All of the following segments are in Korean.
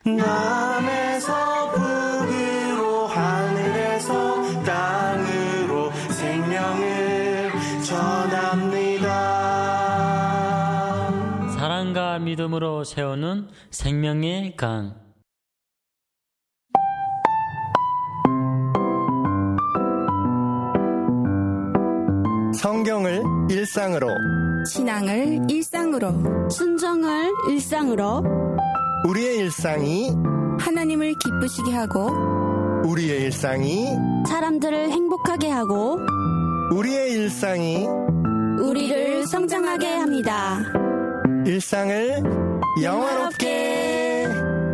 남에서 북으로 하늘에서 땅으로 생명을 전합니다. 사랑과 믿음으로 세우는 생명의 강. 성경을 일상으로, 신앙을 일상으로, 순종을 일상으로, 우리의 일상이 하나님을 기쁘시게 하고 우리의 일상이 사람들을 행복하게 하고 우리의 일상이 우리를 성장하게 합니다. 일상을 영화롭게.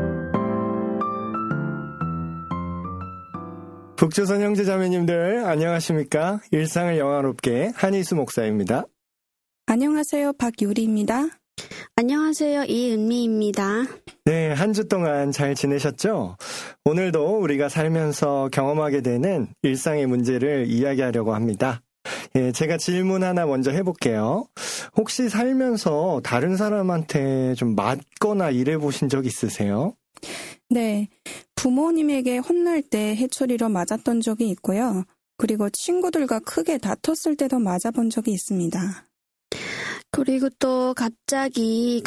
북조선 형제자매님들 안녕하십니까? 일상을 영화롭게 한희수 목사입니다. 안녕하세요. 박유리입니다. 안녕하세요. 이은미입니다. 네, 한 주 동안 잘 지내셨죠? 오늘도 우리가 살면서 경험하게 되는 일상의 문제를 이야기하려고 합니다. 예, 제가 질문 하나 먼저 해볼게요. 혹시 살면서 다른 사람한테 좀 맞거나 이래보신 적 있으세요? 네, 부모님에게 혼날 때 해초리로 맞았던 적이 있고요. 그리고 친구들과 크게 다퉜을 때도 맞아본 적이 있습니다. 그리고 또 갑자기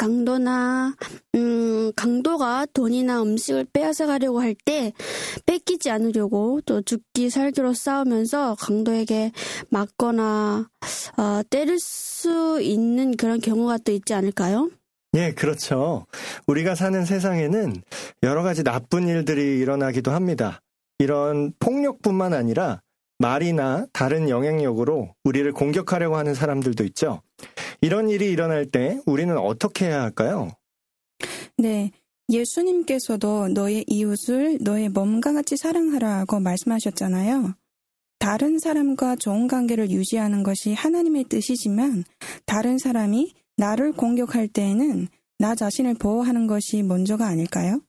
강도가 돈이나 음식을 빼앗아 가려고 할 때 뺏기지 않으려고 또 죽기 살기로 싸우면서 강도에게 맞거나 때릴 수 있는 그런 경우가 또 있지 않을까요? 예, 그렇죠. 우리가 사는 세상에는 여러 가지 나쁜 일들이 일어나기도 합니다. 이런 폭력뿐만 아니라 말이나 다른 영향력으로 우리를 공격하려고 하는 사람들도 있죠. 이런 일이 일어날 때 우리는 어떻게 해야 할까요? 네, 예수님께서도 너의 이웃을 너의 몸과 같이 사랑하라고 말씀하셨잖아요. 다른 사람과 좋은 관계를 유지하는 것이 하나님의 뜻이지만 다른 사람이 나를 공격할 때에는 나 자신을 보호하는 것이 먼저가 아닐까요?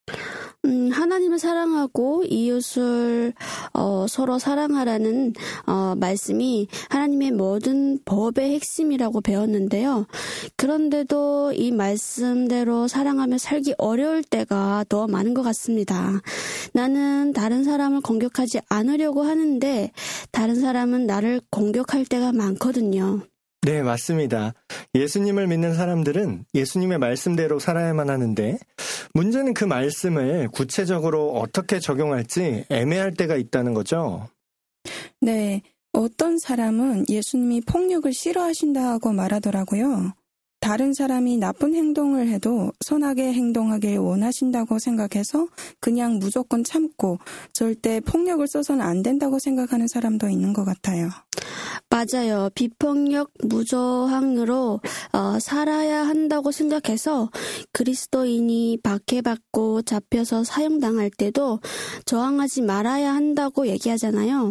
하나님을 사랑하고 이웃을 서로 사랑하라는 말씀이 하나님의 모든 법의 핵심이라고 배웠는데요. 그런데도 이 말씀대로 사랑하며 살기 어려울 때가 더 많은 것 같습니다. 나는 다른 사람을 공격하지 않으려고 하는데 다른 사람은 나를 공격할 때가 많거든요. 네, 맞습니다. 예수님을 믿는 사람들은 예수님의 말씀대로 살아야만 하는데 문제는 그 말씀을 구체적으로 어떻게 적용할지 애매할 때가 있다는 거죠. 네, 어떤 사람은 예수님이 폭력을 싫어하신다고 말하더라고요. 다른 사람이 나쁜 행동을 해도 선하게 행동하길 원하신다고 생각해서 그냥 무조건 참고 절대 폭력을 써서는 안 된다고 생각하는 사람도 있는 것 같아요. 맞아요. 비폭력 무저항으로 살아야 한다고 생각해서 그리스도인이 박해받고 잡혀서 사형당할 때도 저항하지 말아야 한다고 얘기하잖아요.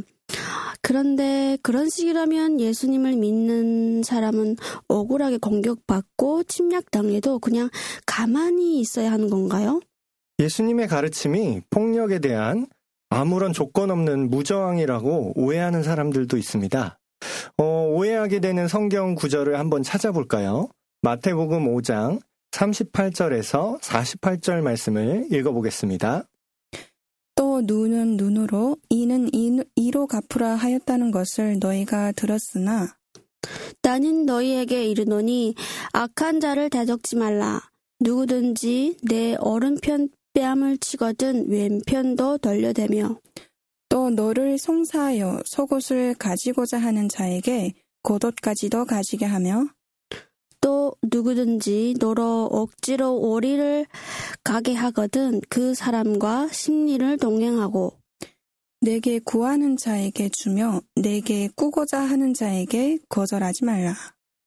그런데 그런 식이라면 예수님을 믿는 사람은 억울하게 공격받고 침략당해도 그냥 가만히 있어야 하는 건가요? 예수님의 가르침이 폭력에 대한 아무런 조건 없는 무저항이라고 오해하는 사람들도 있습니다. 오해하게 되는 성경 구절을 한번 찾아볼까요? 마태복음 5장 38절에서 48절 말씀을 읽어보겠습니다. 또 눈은 눈으로 이는 이로 갚으라 하였다는 것을 너희가 들었으나 나는 너희에게 이르노니 악한 자를 대적지 말라. 누구든지 내 오른편 뺨을 치거든 왼편도 돌려대며 또 너를 송사하여 속옷을 가지고자 하는 자에게 겉옷까지도 가지게 하며 또 누구든지 너로 억지로 오리를 가게 하거든 그 사람과 심리를 동행하고 내게 구하는 자에게 주며 내게 꾸고자 하는 자에게 거절하지 말라.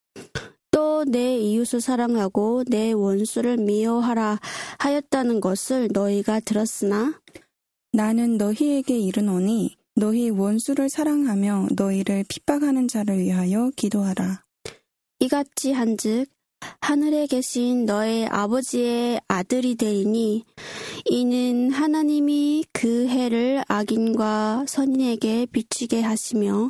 또 내 이웃을 사랑하고 내 원수를 미워하라 하였다는 것을 너희가 들었으나 나는 너희에게 이르노니 너희 원수를 사랑하며 너희를 핍박하는 자를 위하여 기도하라. 이같이 한즉 하늘에 계신 너의 아버지의 아들이 되리니 이는 하나님이 그 해를 악인과 선인에게 비추게 하시며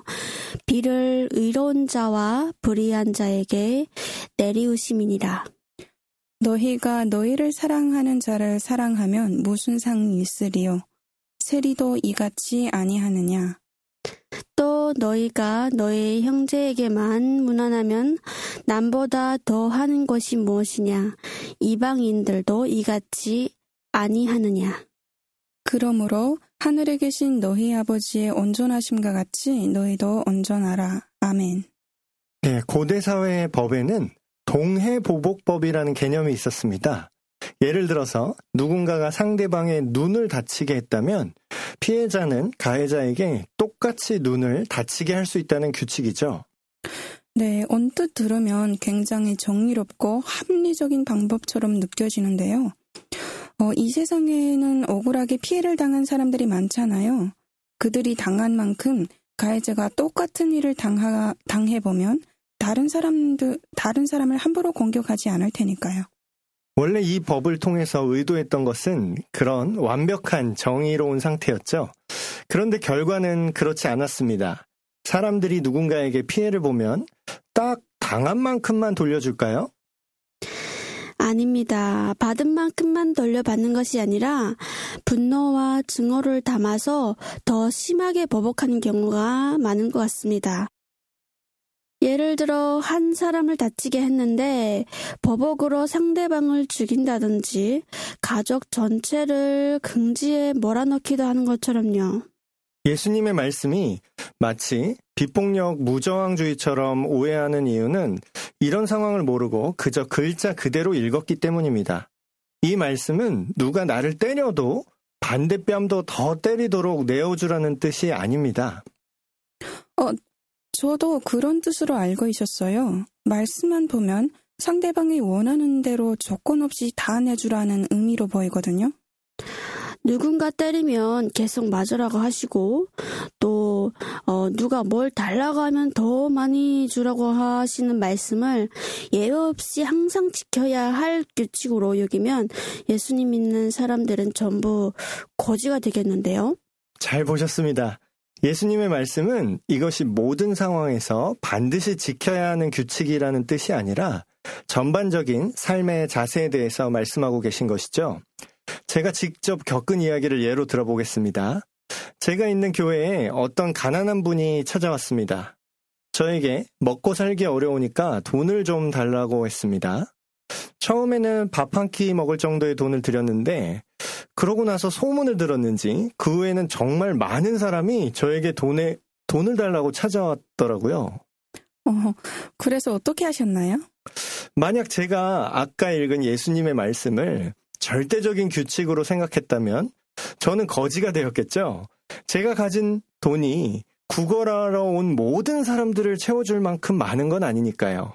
비를 의로운 자와 불의한 자에게 내리우심이니라. 너희가 너희를 사랑하는 자를 사랑하면 무슨 상이 있으리요? 세리도 이같이 아니하느냐? 또 너희가 너희 형제에게만 무난하면 남보다 더 하는 것이 무엇이냐? 이방인들도 이같이 아니하느냐? 그러므로 하늘에 계신 너희 아버지의 온전하심과 같이 너희도 온전하라. 아멘. 네, 고대 사회의 법에는 동해보복법이라는 개념이 있었습니다. 예를 들어서 누군가가 상대방의 눈을 다치게 했다면 피해자는 가해자에게 똑같이 눈을 다치게 할 수 있다는 규칙이죠. 네, 언뜻 들으면 굉장히 정의롭고 합리적인 방법처럼 느껴지는데요. 이 세상에는 억울하게 피해를 당한 사람들이 많잖아요. 그들이 당한 만큼 가해자가 똑같은 일을 당해보면 다른 사람을 함부로 공격하지 않을 테니까요. 원래 이 법을 통해서 의도했던 것은 그런 완벽한 정의로운 상태였죠. 그런데 결과는 그렇지 않았습니다. 사람들이 누군가에게 피해를 보면 딱 당한 만큼만 돌려줄까요? 아닙니다. 받은 만큼만 돌려받는 것이 아니라 분노와 증오를 담아서 더 심하게 보복하는 경우가 많은 것 같습니다. 예를 들어 한 사람을 다치게 했는데 보복으로 상대방을 죽인다든지 가족 전체를 긍지에 몰아넣기도 하는 것처럼요. 예수님의 말씀이 마치 비폭력 무저항주의처럼 오해하는 이유는 이런 상황을 모르고 그저 글자 그대로 읽었기 때문입니다. 이 말씀은 누가 나를 때려도 반대뺨도 더 때리도록 내어주라는 뜻이 아닙니다. 저도 그런 뜻으로 알고 있었어요. 말씀만 보면 상대방이 원하는 대로 조건 없이 다 내주라는 의미로 보이거든요. 누군가 때리면 계속 맞으라고 하시고 또 누가 뭘 달라고 하면 더 많이 주라고 하시는 말씀을 예외 없이 항상 지켜야 할 규칙으로 여기면 예수님 믿는 사람들은 전부 거지가 되겠는데요. 잘 보셨습니다. 예수님의 말씀은 이것이 모든 상황에서 반드시 지켜야 하는 규칙이라는 뜻이 아니라 전반적인 삶의 자세에 대해서 말씀하고 계신 것이죠. 제가 직접 겪은 이야기를 예로 들어보겠습니다. 제가 있는 교회에 어떤 가난한 분이 찾아왔습니다. 저에게 먹고 살기 어려우니까 돈을 좀 달라고 했습니다. 처음에는 밥 한 끼 먹을 정도의 돈을 드렸는데 그러고 나서 소문을 들었는지 그 후에는 정말 많은 사람이 저에게 돈을 달라고 찾아왔더라고요. 그래서 어떻게 하셨나요? 만약 제가 아까 읽은 예수님의 말씀을 절대적인 규칙으로 생각했다면 저는 거지가 되었겠죠. 제가 가진 돈이 구걸하러 온 모든 사람들을 채워줄 만큼 많은 건 아니니까요.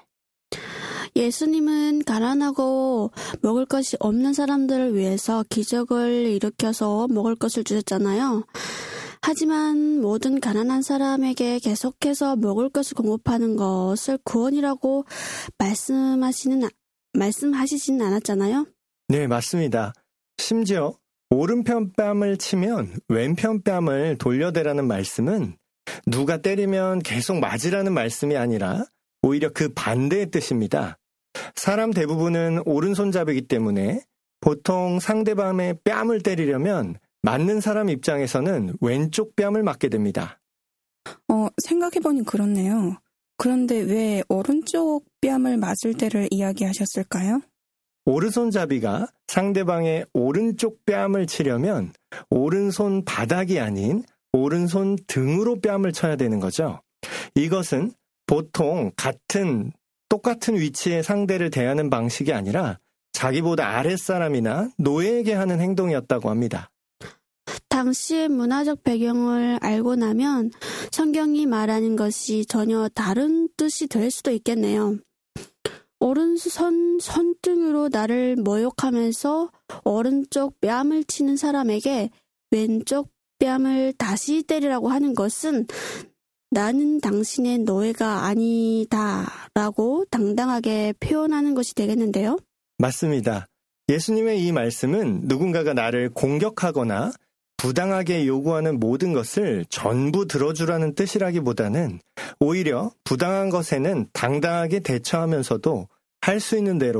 예수님은 가난하고 먹을 것이 없는 사람들을 위해서 기적을 일으켜서 먹을 것을 주셨잖아요. 하지만 모든 가난한 사람에게 계속해서 먹을 것을 공급하는 것을 구원이라고 말씀하시진 않았잖아요. 네, 맞습니다. 심지어 오른편 뺨을 치면 왼편 뺨을 돌려대라는 말씀은 누가 때리면 계속 맞으라는 말씀이 아니라 오히려 그 반대의 뜻입니다. 사람 대부분은 오른손잡이기 때문에 보통 상대방의 뺨을 때리려면 맞는 사람 입장에서는 왼쪽 뺨을 맞게 됩니다. 생각해보니 그렇네요. 그런데 왜 오른쪽 뺨을 맞을 때를 이야기하셨을까요? 오른손잡이가 상대방의 오른쪽 뺨을 치려면 오른손 바닥이 아닌 오른손 등으로 뺨을 쳐야 되는 거죠. 이것은 보통 똑같은 위치의 상대를 대하는 방식이 아니라 자기보다 아랫사람이나 노예에게 하는 행동이었다고 합니다. 당시의 문화적 배경을 알고 나면 성경이 말하는 것이 전혀 다른 뜻이 될 수도 있겠네요. 오른손 손등으로 나를 모욕하면서 오른쪽 뺨을 치는 사람에게 왼쪽 뺨을 다시 때리라고 하는 것은 나는 당신의 노예가 아니다라고 당당하게 표현하는 것이 되겠는데요. 맞습니다. 예수님의 이 말씀은 누군가가 나를 공격하거나 부당하게 요구하는 모든 것을 전부 들어주라는 뜻이라기보다는 오히려 부당한 것에는 당당하게 대처하면서도 할 수 있는 대로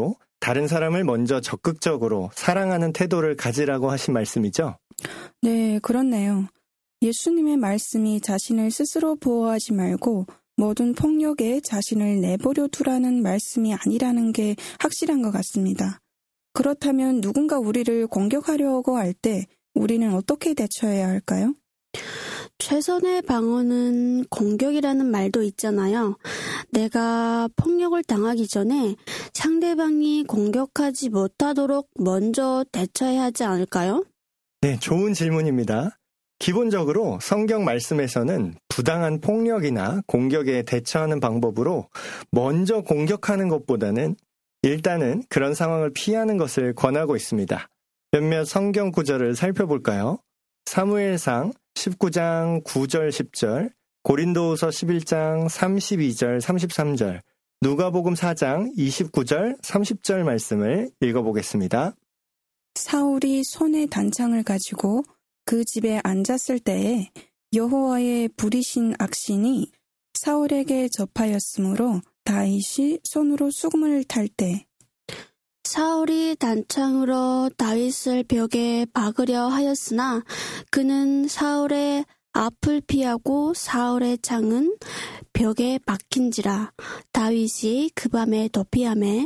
다른 사람을 먼저 적극적으로 사랑하는 태도를 가지라고 하신 말씀이죠? 네, 그렇네요. 예수님의 말씀이 자신을 스스로 보호하지 말고 모든 폭력에 자신을 내버려 두라는 말씀이 아니라는 게 확실한 것 같습니다. 그렇다면 누군가 우리를 공격하려고 할 때 우리는 어떻게 대처해야 할까요? 최선의 방어는 공격이라는 말도 있잖아요. 내가 폭력을 당하기 전에 상대방이 공격하지 못하도록 먼저 대처해야 하지 않을까요? 네, 좋은 질문입니다. 기본적으로 성경 말씀에서는 부당한 폭력이나 공격에 대처하는 방법으로 먼저 공격하는 것보다는 일단은 그런 상황을 피하는 것을 권하고 있습니다. 몇몇 성경 구절을 살펴볼까요? 사무엘상 19장 9절 10절, 고린도후서 11장 32절 33절, 누가복음 4장 29절 30절 말씀을 읽어보겠습니다. 사울이 손에 단창을 가지고 그 집에 앉았을 때에 여호와의 부리신 악신이 사울에게 접하였으므로 다윗이 손으로 수금을 탈 때 사울이 단창으로 다윗을 벽에 박으려 하였으나 그는 사울의 앞을 피하고 사울의 창은 벽에 박힌지라 다윗이 그 밤에 도피하매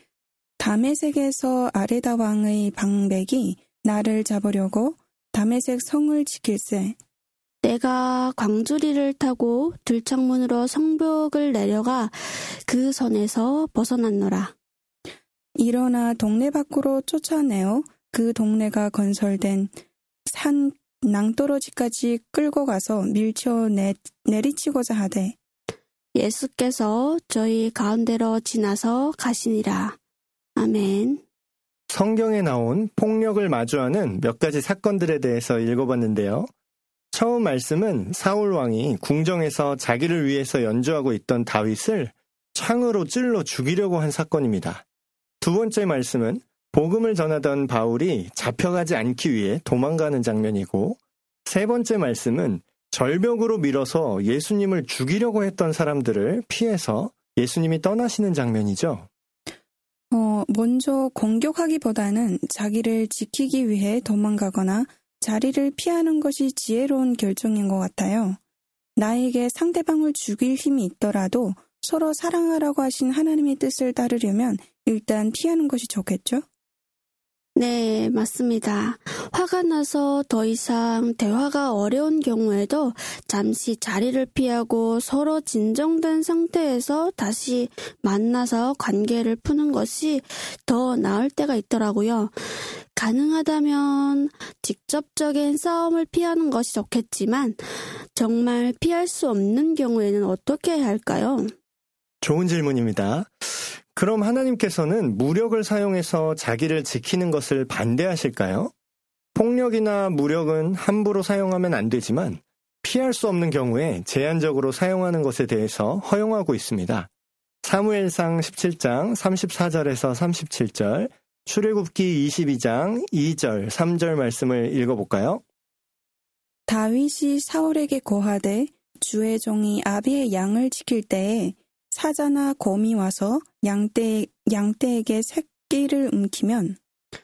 다메섹에서 아레다 왕의 방백이 나를 잡으려고 다메섹 성을 지킬세. 내가 광주리를 타고 들창문으로 성벽을 내려가 그 선에서 벗어났노라. 일어나 동네 밖으로 쫓아내어 그 동네가 건설된 산 낭떠러지까지 끌고 가서 밀쳐 내리치고자 하되 예수께서 저희 가운데로 지나서 가시니라. 아멘. 성경에 나온 폭력을 마주하는 몇 가지 사건들에 대해서 읽어봤는데요. 처음 말씀은 사울 왕이 궁정에서 자기를 위해서 연주하고 있던 다윗을 창으로 찔러 죽이려고 한 사건입니다. 두 번째 말씀은 복음을 전하던 바울이 잡혀가지 않기 위해 도망가는 장면이고, 세 번째 말씀은 절벽으로 밀어서 예수님을 죽이려고 했던 사람들을 피해서 예수님이 떠나시는 장면이죠. 먼저 공격하기보다는 자기를 지키기 위해 도망가거나 자리를 피하는 것이 지혜로운 결정인 것 같아요. 나에게 상대방을 죽일 힘이 있더라도 서로 사랑하라고 하신 하나님의 뜻을 따르려면 일단 피하는 것이 좋겠죠? 네, 맞습니다. 화가 나서 더 이상 대화가 어려운 경우에도 잠시 자리를 피하고 서로 진정된 상태에서 다시 만나서 관계를 푸는 것이 더 나을 때가 있더라고요. 가능하다면 직접적인 싸움을 피하는 것이 좋겠지만 정말 피할 수 없는 경우에는 어떻게 해야 할까요? 좋은 질문입니다. 그럼 하나님께서는 무력을 사용해서 자기를 지키는 것을 반대하실까요? 폭력이나 무력은 함부로 사용하면 안 되지만 피할 수 없는 경우에 제한적으로 사용하는 것에 대해서 허용하고 있습니다. 사무엘상 17장 34절에서 37절, 출애굽기 22장 2절, 3절 말씀을 읽어볼까요? 다윗이 사울에게 고하되 주의 종이 아비의 양을 지킬 때에 사자나 곰이 와서 양떼에게 새끼를 움키면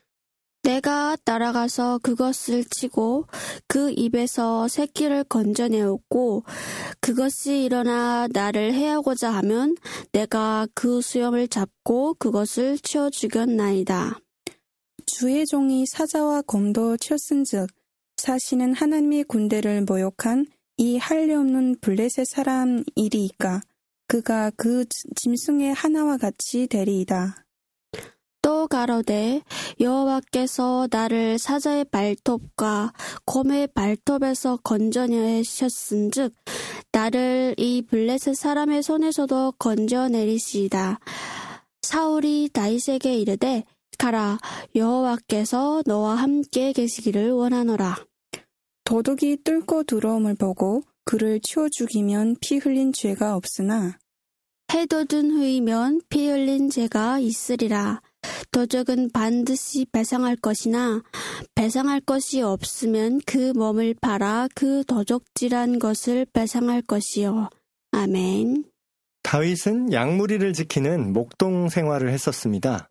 내가 따라가서 그것을 치고 그 입에서 새끼를 건져내었고 그것이 일어나 나를 해하고자 하면 내가 그 수염을 잡고 그것을 치어 죽였나이다. 주의 종이 사자와 곰도 쳤은즉 사시는 하나님의 군대를 모욕한 이 할례없는 블레셋 사람이리이까 그가 그 짐승의 하나와 같이 되리이다. 또 가로되 여호와께서 나를 사자의 발톱과 곰의 발톱에서 건져내셨은즉 나를 이 블레셋 사람의 손에서도 건져내리시이다. 사울이 다윗에게 이르되 가라 여호와께서 너와 함께 계시기를 원하노라. 도둑이 뚫고 들어옴을 보고 그를 치워 죽이면 피 흘린 죄가 없으나 해돋은 후이면 피 흘린 죄가 있으리라. 도적은 반드시 배상할 것이나 배상할 것이 없으면 그 몸을 팔아 그 도적질한 것을 배상할 것이요. 아멘. 다윗은 양무리를 지키는 목동 생활을 했었습니다.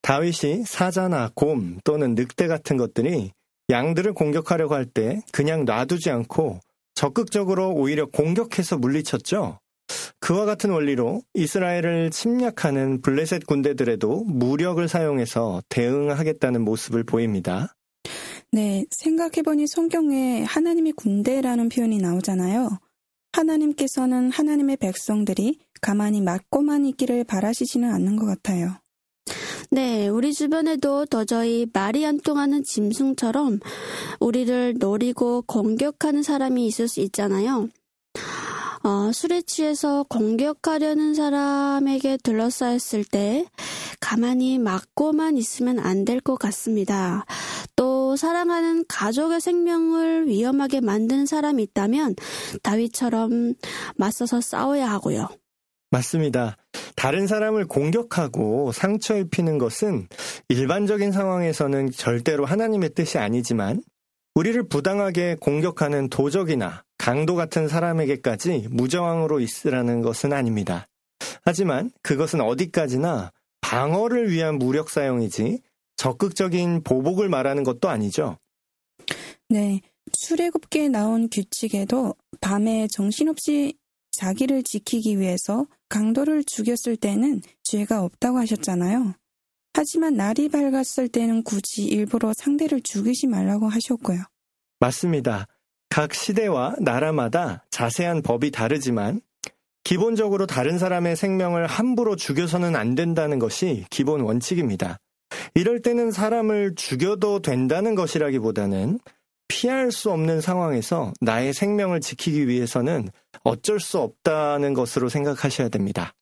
다윗이 사자나 곰 또는 늑대 같은 것들이 양들을 공격하려고 할 때 그냥 놔두지 않고 적극적으로 오히려 공격해서 물리쳤죠. 그와 같은 원리로 이스라엘을 침략하는 블레셋 군대들에도 무력을 사용해서 대응하겠다는 모습을 보입니다. 네, 생각해보니 성경에 하나님의 군대라는 표현이 나오잖아요. 하나님께서는 하나님의 백성들이 가만히 맞고만 있기를 바라시지는 않는 것 같아요. 네, 우리 주변에도 도저히 말이 안 통하는 짐승처럼 우리를 노리고 공격하는 사람이 있을 수 있잖아요. 술에 취해서 공격하려는 사람에게 둘러싸였을 때 가만히 맞고만 있으면 안 될 것 같습니다. 또 사랑하는 가족의 생명을 위험하게 만드는 사람이 있다면 다윗처럼 맞서서 싸워야 하고요. 맞습니다. 다른 사람을 공격하고 상처 입히는 것은 일반적인 상황에서는 절대로 하나님의 뜻이 아니지만 우리를 부당하게 공격하는 도적이나 강도 같은 사람에게까지 무저항으로 있으라는 것은 아닙니다. 하지만 그것은 어디까지나 방어를 위한 무력 사용이지 적극적인 보복을 말하는 것도 아니죠. 네, 출애굽기에 나온 규칙에도 밤에 정신없이 자기를 지키기 위해서 강도를 죽였을 때는 죄가 없다고 하셨잖아요. 하지만 날이 밝았을 때는 굳이 일부러 상대를 죽이지 말라고 하셨고요. 맞습니다. 각 시대와 나라마다 자세한 법이 다르지만 기본적으로 다른 사람의 생명을 함부로 죽여서는 안 된다는 것이 기본 원칙입니다. 이럴 때는 사람을 죽여도 된다는 것이라기보다는 피할 수 없는 상황에서 나의 생명을 지키기 위해서는 어쩔 수 없다는 것으로 생각하셔야 됩니다.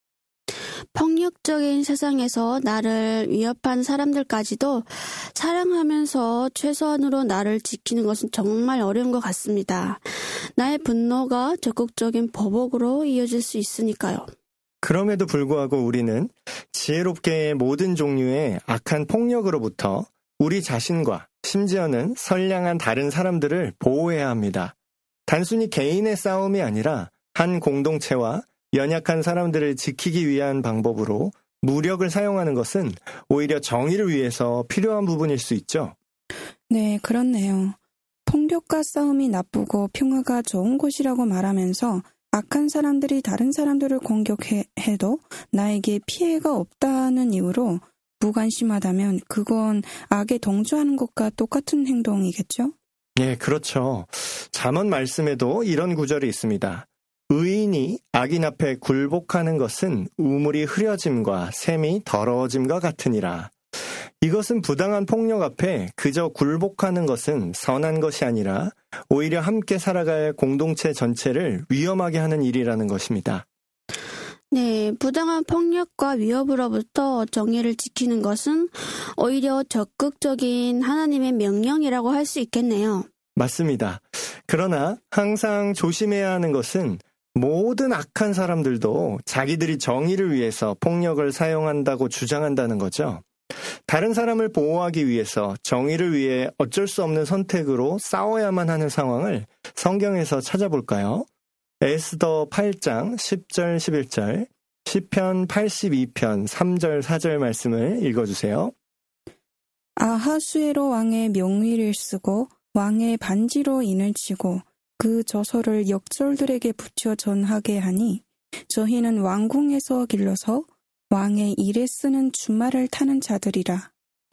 폭력적인 세상에서 나를 위협한 사람들까지도 사랑하면서 최소한으로 나를 지키는 것은 정말 어려운 것 같습니다. 나의 분노가 적극적인 보복으로 이어질 수 있으니까요. 그럼에도 불구하고 우리는 지혜롭게 모든 종류의 악한 폭력으로부터 우리 자신과 심지어는 선량한 다른 사람들을 보호해야 합니다. 단순히 개인의 싸움이 아니라 한 공동체와 연약한 사람들을 지키기 위한 방법으로 무력을 사용하는 것은 오히려 정의를 위해서 필요한 부분일 수 있죠. 네, 그렇네요. 폭력과 싸움이 나쁘고 평화가 좋은 곳이라고 말하면서 악한 사람들이 다른 사람들을 공격해도 나에게 피해가 없다는 이유로 무관심하다면 그건 악에 동조하는 것과 똑같은 행동이겠죠? 네, 그렇죠. 잠언 말씀에도 이런 구절이 있습니다. 의인이 악인 앞에 굴복하는 것은 우물이 흐려짐과 샘이 더러워짐과 같으니라. 이것은 부당한 폭력 앞에 그저 굴복하는 것은 선한 것이 아니라 오히려 함께 살아갈 공동체 전체를 위험하게 하는 일이라는 것입니다. 네, 부당한 폭력과 위협으로부터 정의를 지키는 것은 오히려 적극적인 하나님의 명령이라고 할 수 있겠네요. 맞습니다. 그러나 항상 조심해야 하는 것은 모든 악한 사람들도 자기들이 정의를 위해서 폭력을 사용한다고 주장한다는 거죠. 다른 사람을 보호하기 위해서 정의를 위해 어쩔 수 없는 선택으로 싸워야만 하는 상황을 성경에서 찾아볼까요? 에스더 8장 10절 11절, 시편 82편 3절 4절 말씀을 읽어주세요. 아하수에로 왕의 명의를 쓰고 왕의 반지로 인을 치고 그 저서를 역졸들에게 붙여 전하게 하니 저희는 왕궁에서 길러서 왕의 일에 쓰는 주말을 타는 자들이라.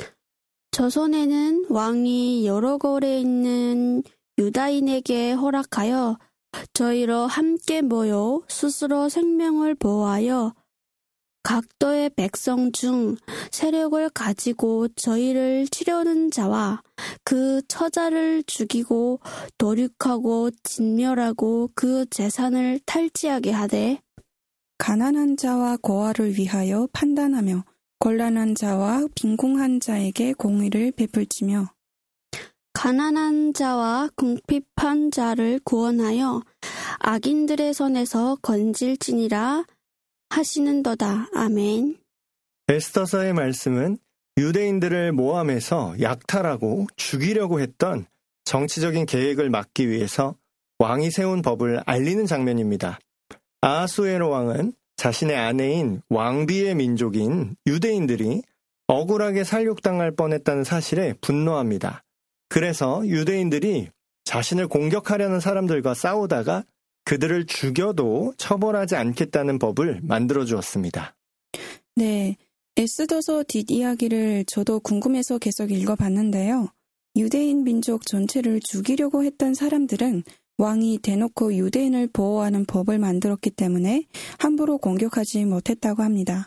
조선에는 왕이 여러 거리에 있는 유다인에게 허락하여 저희로 함께 모여 스스로 생명을 보호하여 각도의 백성 중 세력을 가지고 저희를 치려는 자와 그 처자를 죽이고 도륙하고 진멸하고 그 재산을 탈취하게 하되 가난한 자와 고아를 위하여 판단하며 곤란한 자와 빈궁한 자에게 공의를 베풀지며 가난한 자와 궁핍한 자를 구원하여 악인들의 손에서 건질지니라 하시는도다. 아멘. 에스더서의 말씀은 유대인들을 모함해서 약탈하고 죽이려고 했던 정치적인 계획을 막기 위해서 왕이 세운 법을 알리는 장면입니다. 아하수에로 왕은 자신의 아내인 왕비의 민족인 유대인들이 억울하게 살육당할 뻔했다는 사실에 분노합니다. 그래서 유대인들이 자신을 공격하려는 사람들과 싸우다가 그들을 죽여도 처벌하지 않겠다는 법을 만들어 주었습니다. 네, 에스더서 뒷이야기를 저도 궁금해서 계속 읽어봤는데요. 유대인 민족 전체를 죽이려고 했던 사람들은 왕이 대놓고 유대인을 보호하는 법을 만들었기 때문에 함부로 공격하지 못했다고 합니다.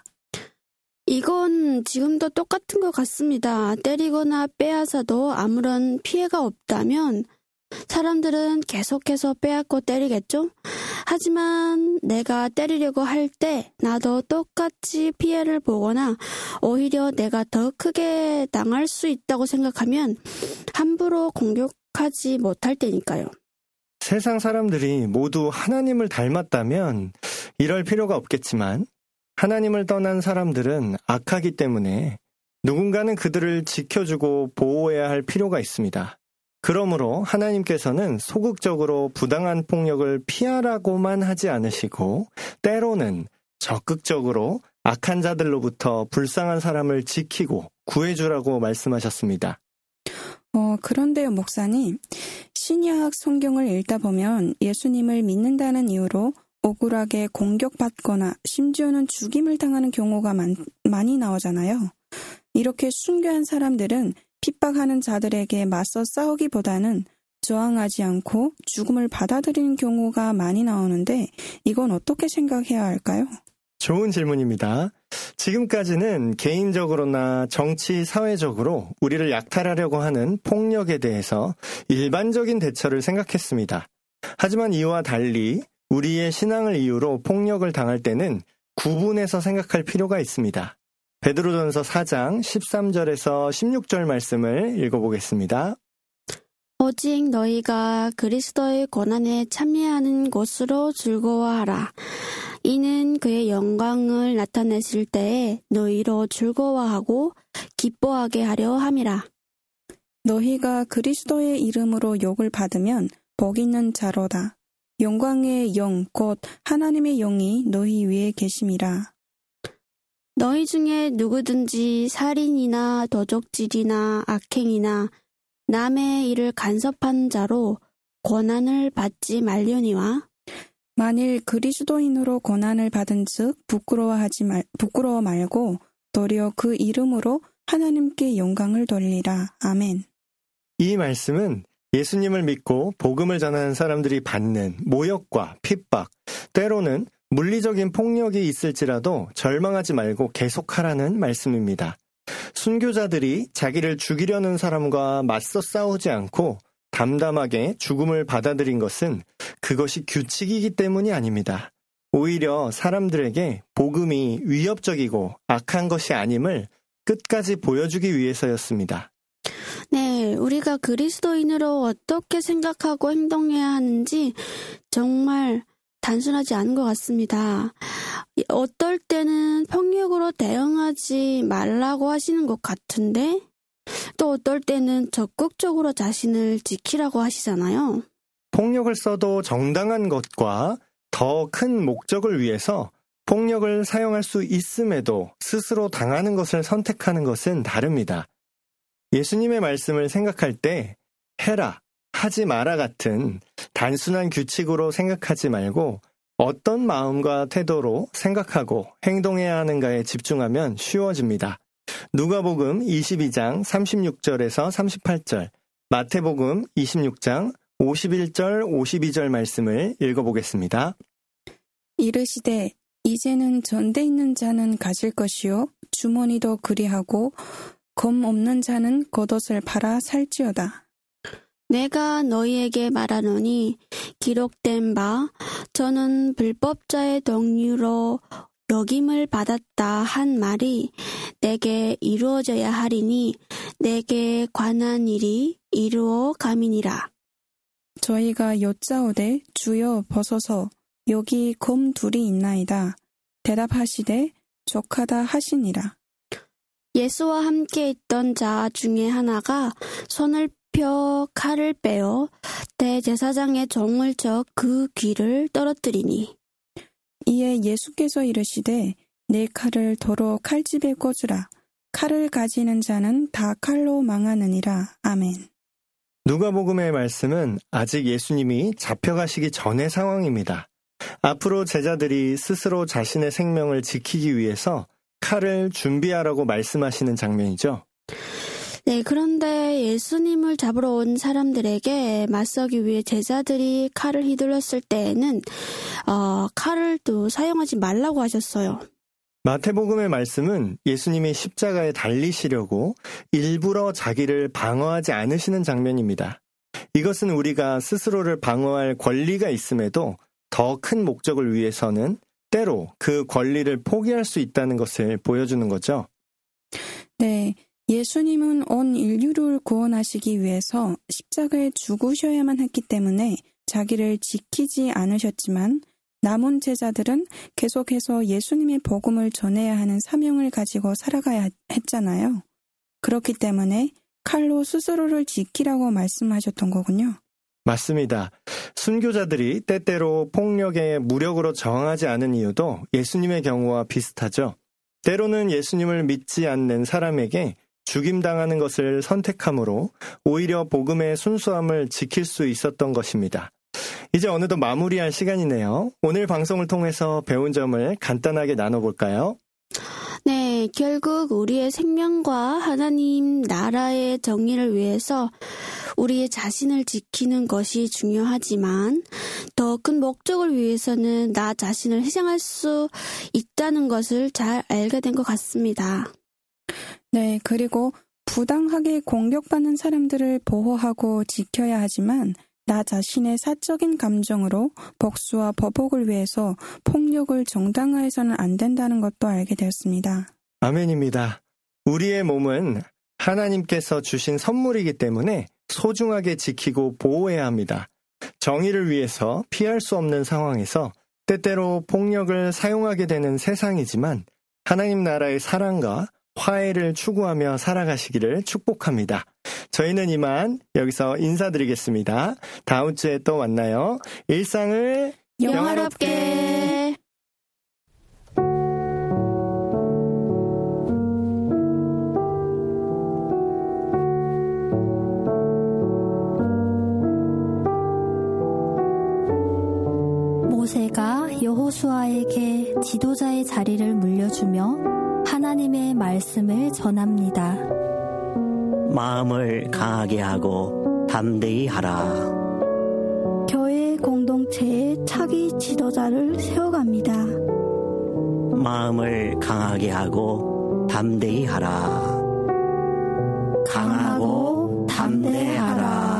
이건 지금도 똑같은 것 같습니다. 때리거나 빼앗아도 아무런 피해가 없다면 사람들은 계속해서 빼앗고 때리겠죠? 하지만 내가 때리려고 할 때 나도 똑같이 피해를 보거나 오히려 내가 더 크게 당할 수 있다고 생각하면 함부로 공격하지 못할 때니까요. 세상 사람들이 모두 하나님을 닮았다면 이럴 필요가 없겠지만 하나님을 떠난 사람들은 악하기 때문에 누군가는 그들을 지켜주고 보호해야 할 필요가 있습니다. 그러므로 하나님께서는 소극적으로 부당한 폭력을 피하라고만 하지 않으시고 때로는 적극적으로 악한 자들로부터 불쌍한 사람을 지키고 구해주라고 말씀하셨습니다. 그런데요, 목사님. 신약 성경을 읽다 보면 예수님을 믿는다는 이유로 억울하게 공격받거나 심지어는 죽임을 당하는 경우가 많이 나오잖아요. 이렇게 순교한 사람들은 핍박하는 자들에게 맞서 싸우기보다는 저항하지 않고 죽음을 받아들이는 경우가 많이 나오는데 이건 어떻게 생각해야 할까요? 좋은 질문입니다. 지금까지는 개인적으로나 정치, 사회적으로 우리를 약탈하려고 하는 폭력에 대해서 일반적인 대처를 생각했습니다. 하지만 이와 달리 우리의 신앙을 이유로 폭력을 당할 때는 구분해서 생각할 필요가 있습니다. 베드로전서 4장 13절에서 16절 말씀을 읽어보겠습니다. 오직 너희가 그리스도의 고난에 참여하는 것으로 즐거워하라. 이는 그의 영광을 나타내실 때에 너희로 즐거워하고 기뻐하게 하려 함이라. 너희가 그리스도의 이름으로 욕을 받으면 복 있는 자로다. 영광의 영 곧 하나님의 영이 너희 위에 계심이라. 너희 중에 누구든지 살인이나 도적질이나 악행이나 남의 일을 간섭한 자로 고난을 받지 말려니와 만일 그리스도인으로 고난을 받은즉 부끄러워 말고 도리어 그 이름으로 하나님께 영광을 돌리라. 아멘. 이 말씀은 예수님을 믿고 복음을 전하는 사람들이 받는 모욕과 핍박, 때로는 물리적인 폭력이 있을지라도 절망하지 말고 계속하라는 말씀입니다. 순교자들이 자기를 죽이려는 사람과 맞서 싸우지 않고 담담하게 죽음을 받아들인 것은 그것이 규칙이기 때문이 아닙니다. 오히려 사람들에게 복음이 위협적이고 악한 것이 아님을 끝까지 보여주기 위해서였습니다. 네, 우리가 그리스도인으로 어떻게 생각하고 행동해야 하는지 정말 단순하지 않은 것 같습니다. 어떨 때는 폭력으로 대응하지 말라고 하시는 것 같은데 또 어떨 때는 적극적으로 자신을 지키라고 하시잖아요. 폭력을 써도 정당한 것과 더 큰 목적을 위해서 폭력을 사용할 수 있음에도 스스로 당하는 것을 선택하는 것은 다릅니다. 예수님의 말씀을 생각할 때 해라, 하지 마라 같은 단순한 규칙으로 생각하지 말고 어떤 마음과 태도로 생각하고 행동해야 하는가에 집중하면 쉬워집니다. 누가복음 22장 36절에서 38절, 마태복음 26장 51절 52절 말씀을 읽어보겠습니다. 이르시되 이제는 전대 있는 자는 가질 것이요 주머니도 그리하고 검 없는 자는 겉옷을 팔아 살지어다. 내가 너희에게 말하노니 기록된 바 저는 불법자의 동류로 여김을 받았다 한 말이 내게 이루어져야 하리니 내게 관한 일이 이루어 감이니라. 저희가 여짜오되 주여 벗어서 여기 검 둘이 있나이다. 대답하시되 족하다 하시니라. 예수와 함께 있던 자 중에 하나가 손을 펴 칼을 빼어 대제사장의 종을 쳐 그 귀를 떨어뜨리니 이에 예수께서 이르시되 내 칼을 도로 칼집에 꽂으라. 칼을 가지는 자는 다 칼로 망하느니라. 아멘. 누가복음의 말씀은 아직 예수님이 잡혀가시기 전의 상황입니다. 앞으로 제자들이 스스로 자신의 생명을 지키기 위해서 칼을 준비하라고 말씀하시는 장면이죠. 네, 그런데 예수님을 잡으러 온 사람들에게 맞서기 위해 제자들이 칼을 휘둘렀을 때에는 칼을 또 사용하지 말라고 하셨어요. 마태복음의 말씀은 예수님이 십자가에 달리시려고 일부러 자기를 방어하지 않으시는 장면입니다. 이것은 우리가 스스로를 방어할 권리가 있음에도 더 큰 목적을 위해서는 때로 그 권리를 포기할 수 있다는 것을 보여주는 거죠. 네, 예수님은 온 인류를 구원하시기 위해서 십자가에 죽으셔야만 했기 때문에 자기를 지키지 않으셨지만 남은 제자들은 계속해서 예수님의 복음을 전해야 하는 사명을 가지고 살아가야 했잖아요. 그렇기 때문에 칼로 스스로를 지키라고 말씀하셨던 거군요. 맞습니다. 순교자들이 때때로 폭력에 무력으로 저항하지 않은 이유도 예수님의 경우와 비슷하죠. 때로는 예수님을 믿지 않는 사람에게 죽임당하는 것을 선택함으로 오히려 복음의 순수함을 지킬 수 있었던 것입니다. 이제 어느덧 마무리할 시간이네요. 오늘 방송을 통해서 배운 점을 간단하게 나눠볼까요? 네, 결국 우리의 생명과 하나님 나라의 정의를 위해서 우리의 자신을 지키는 것이 중요하지만 더 큰 목적을 위해서는 나 자신을 희생할 수 있다는 것을 잘 알게 된 것 같습니다. 네, 그리고 부당하게 공격받는 사람들을 보호하고 지켜야 하지만 나 자신의 사적인 감정으로 복수와 보복을 위해서 폭력을 정당화해서는 안 된다는 것도 알게 되었습니다. 아멘입니다. 우리의 몸은 하나님께서 주신 선물이기 때문에 소중하게 지키고 보호해야 합니다. 정의를 위해서 피할 수 없는 상황에서 때때로 폭력을 사용하게 되는 세상이지만 하나님 나라의 사랑과 화해를 추구하며 살아가시기를 축복합니다. 저희는 이만 여기서 인사드리겠습니다. 다음 주에 또 만나요. 일상을 영화롭게. 모세가 여호수아에게 지도자의 자리를 물려주며 하나님의 말씀을 전합니다. 마음을 강하게 하고 담대히 하라. 교회 공동체에 차기 지도자를 세워갑니다. 마음을 강하게 하고 담대히 하라. 강하고 담대하라.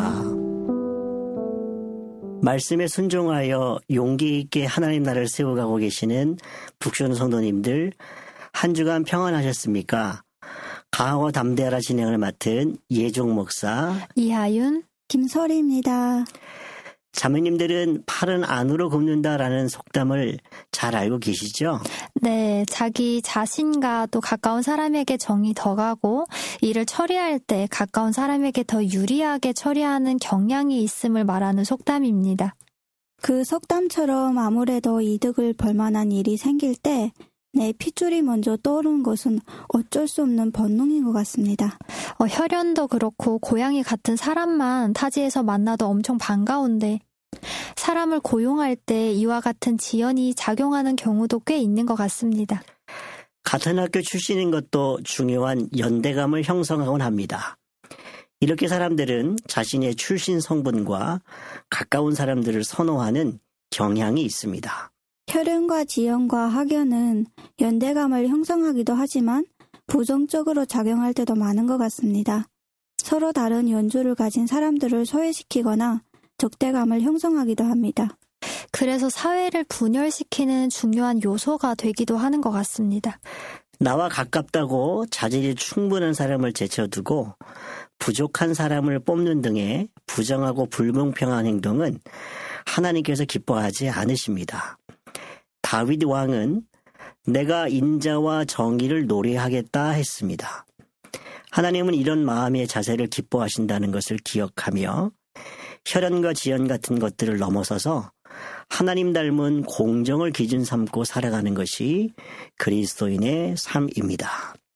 말씀에 순종하여 용기 있게 하나님 나라를 세워가고 계시는 북촌 성도님들, 한 주간 평안하셨습니까? 강하고 담대하라 진행을 맡은 예종 목사 이하윤, 김설희입니다. 자매님들은 팔은 안으로 굽는다라는 속담을 잘 알고 계시죠? 네, 자기 자신과 또 가까운 사람에게 정이 더 가고 일을 처리할 때 가까운 사람에게 더 유리하게 처리하는 경향이 있음을 말하는 속담입니다. 그 속담처럼 아무래도 이득을 벌 만한 일이 생길 때 내 핏줄이 먼저 떠오르는 것은 어쩔 수 없는 본능인 것 같습니다. 혈연도 그렇고 고양이 같은 사람만 타지에서 만나도 엄청 반가운데 사람을 고용할 때 이와 같은 지연이 작용하는 경우도 꽤 있는 것 같습니다. 같은 학교 출신인 것도 중요한 연대감을 형성하곤 합니다. 이렇게 사람들은 자신의 출신 성분과 가까운 사람들을 선호하는 경향이 있습니다. 혈연과 지연과 학연은 연대감을 형성하기도 하지만 부정적으로 작용할 때도 많은 것 같습니다. 서로 다른 연주를 가진 사람들을 소외시키거나 적대감을 형성하기도 합니다. 그래서 사회를 분열시키는 중요한 요소가 되기도 하는 것 같습니다. 나와 가깝다고 자질이 충분한 사람을 제쳐두고 부족한 사람을 뽑는 등의 부정하고 불공평한 행동은 하나님께서 기뻐하지 않으십니다. 다윗 왕은 내가 인자와 정의를 노래하겠다 했습니다. 하나님은 이런 마음의 자세를 기뻐하신다는 것을 기억하며 혈연과 지연 같은 것들을 넘어서서 하나님 닮은 공정을 기준 삼고 살아가는 것이 그리스도인의 삶입니다.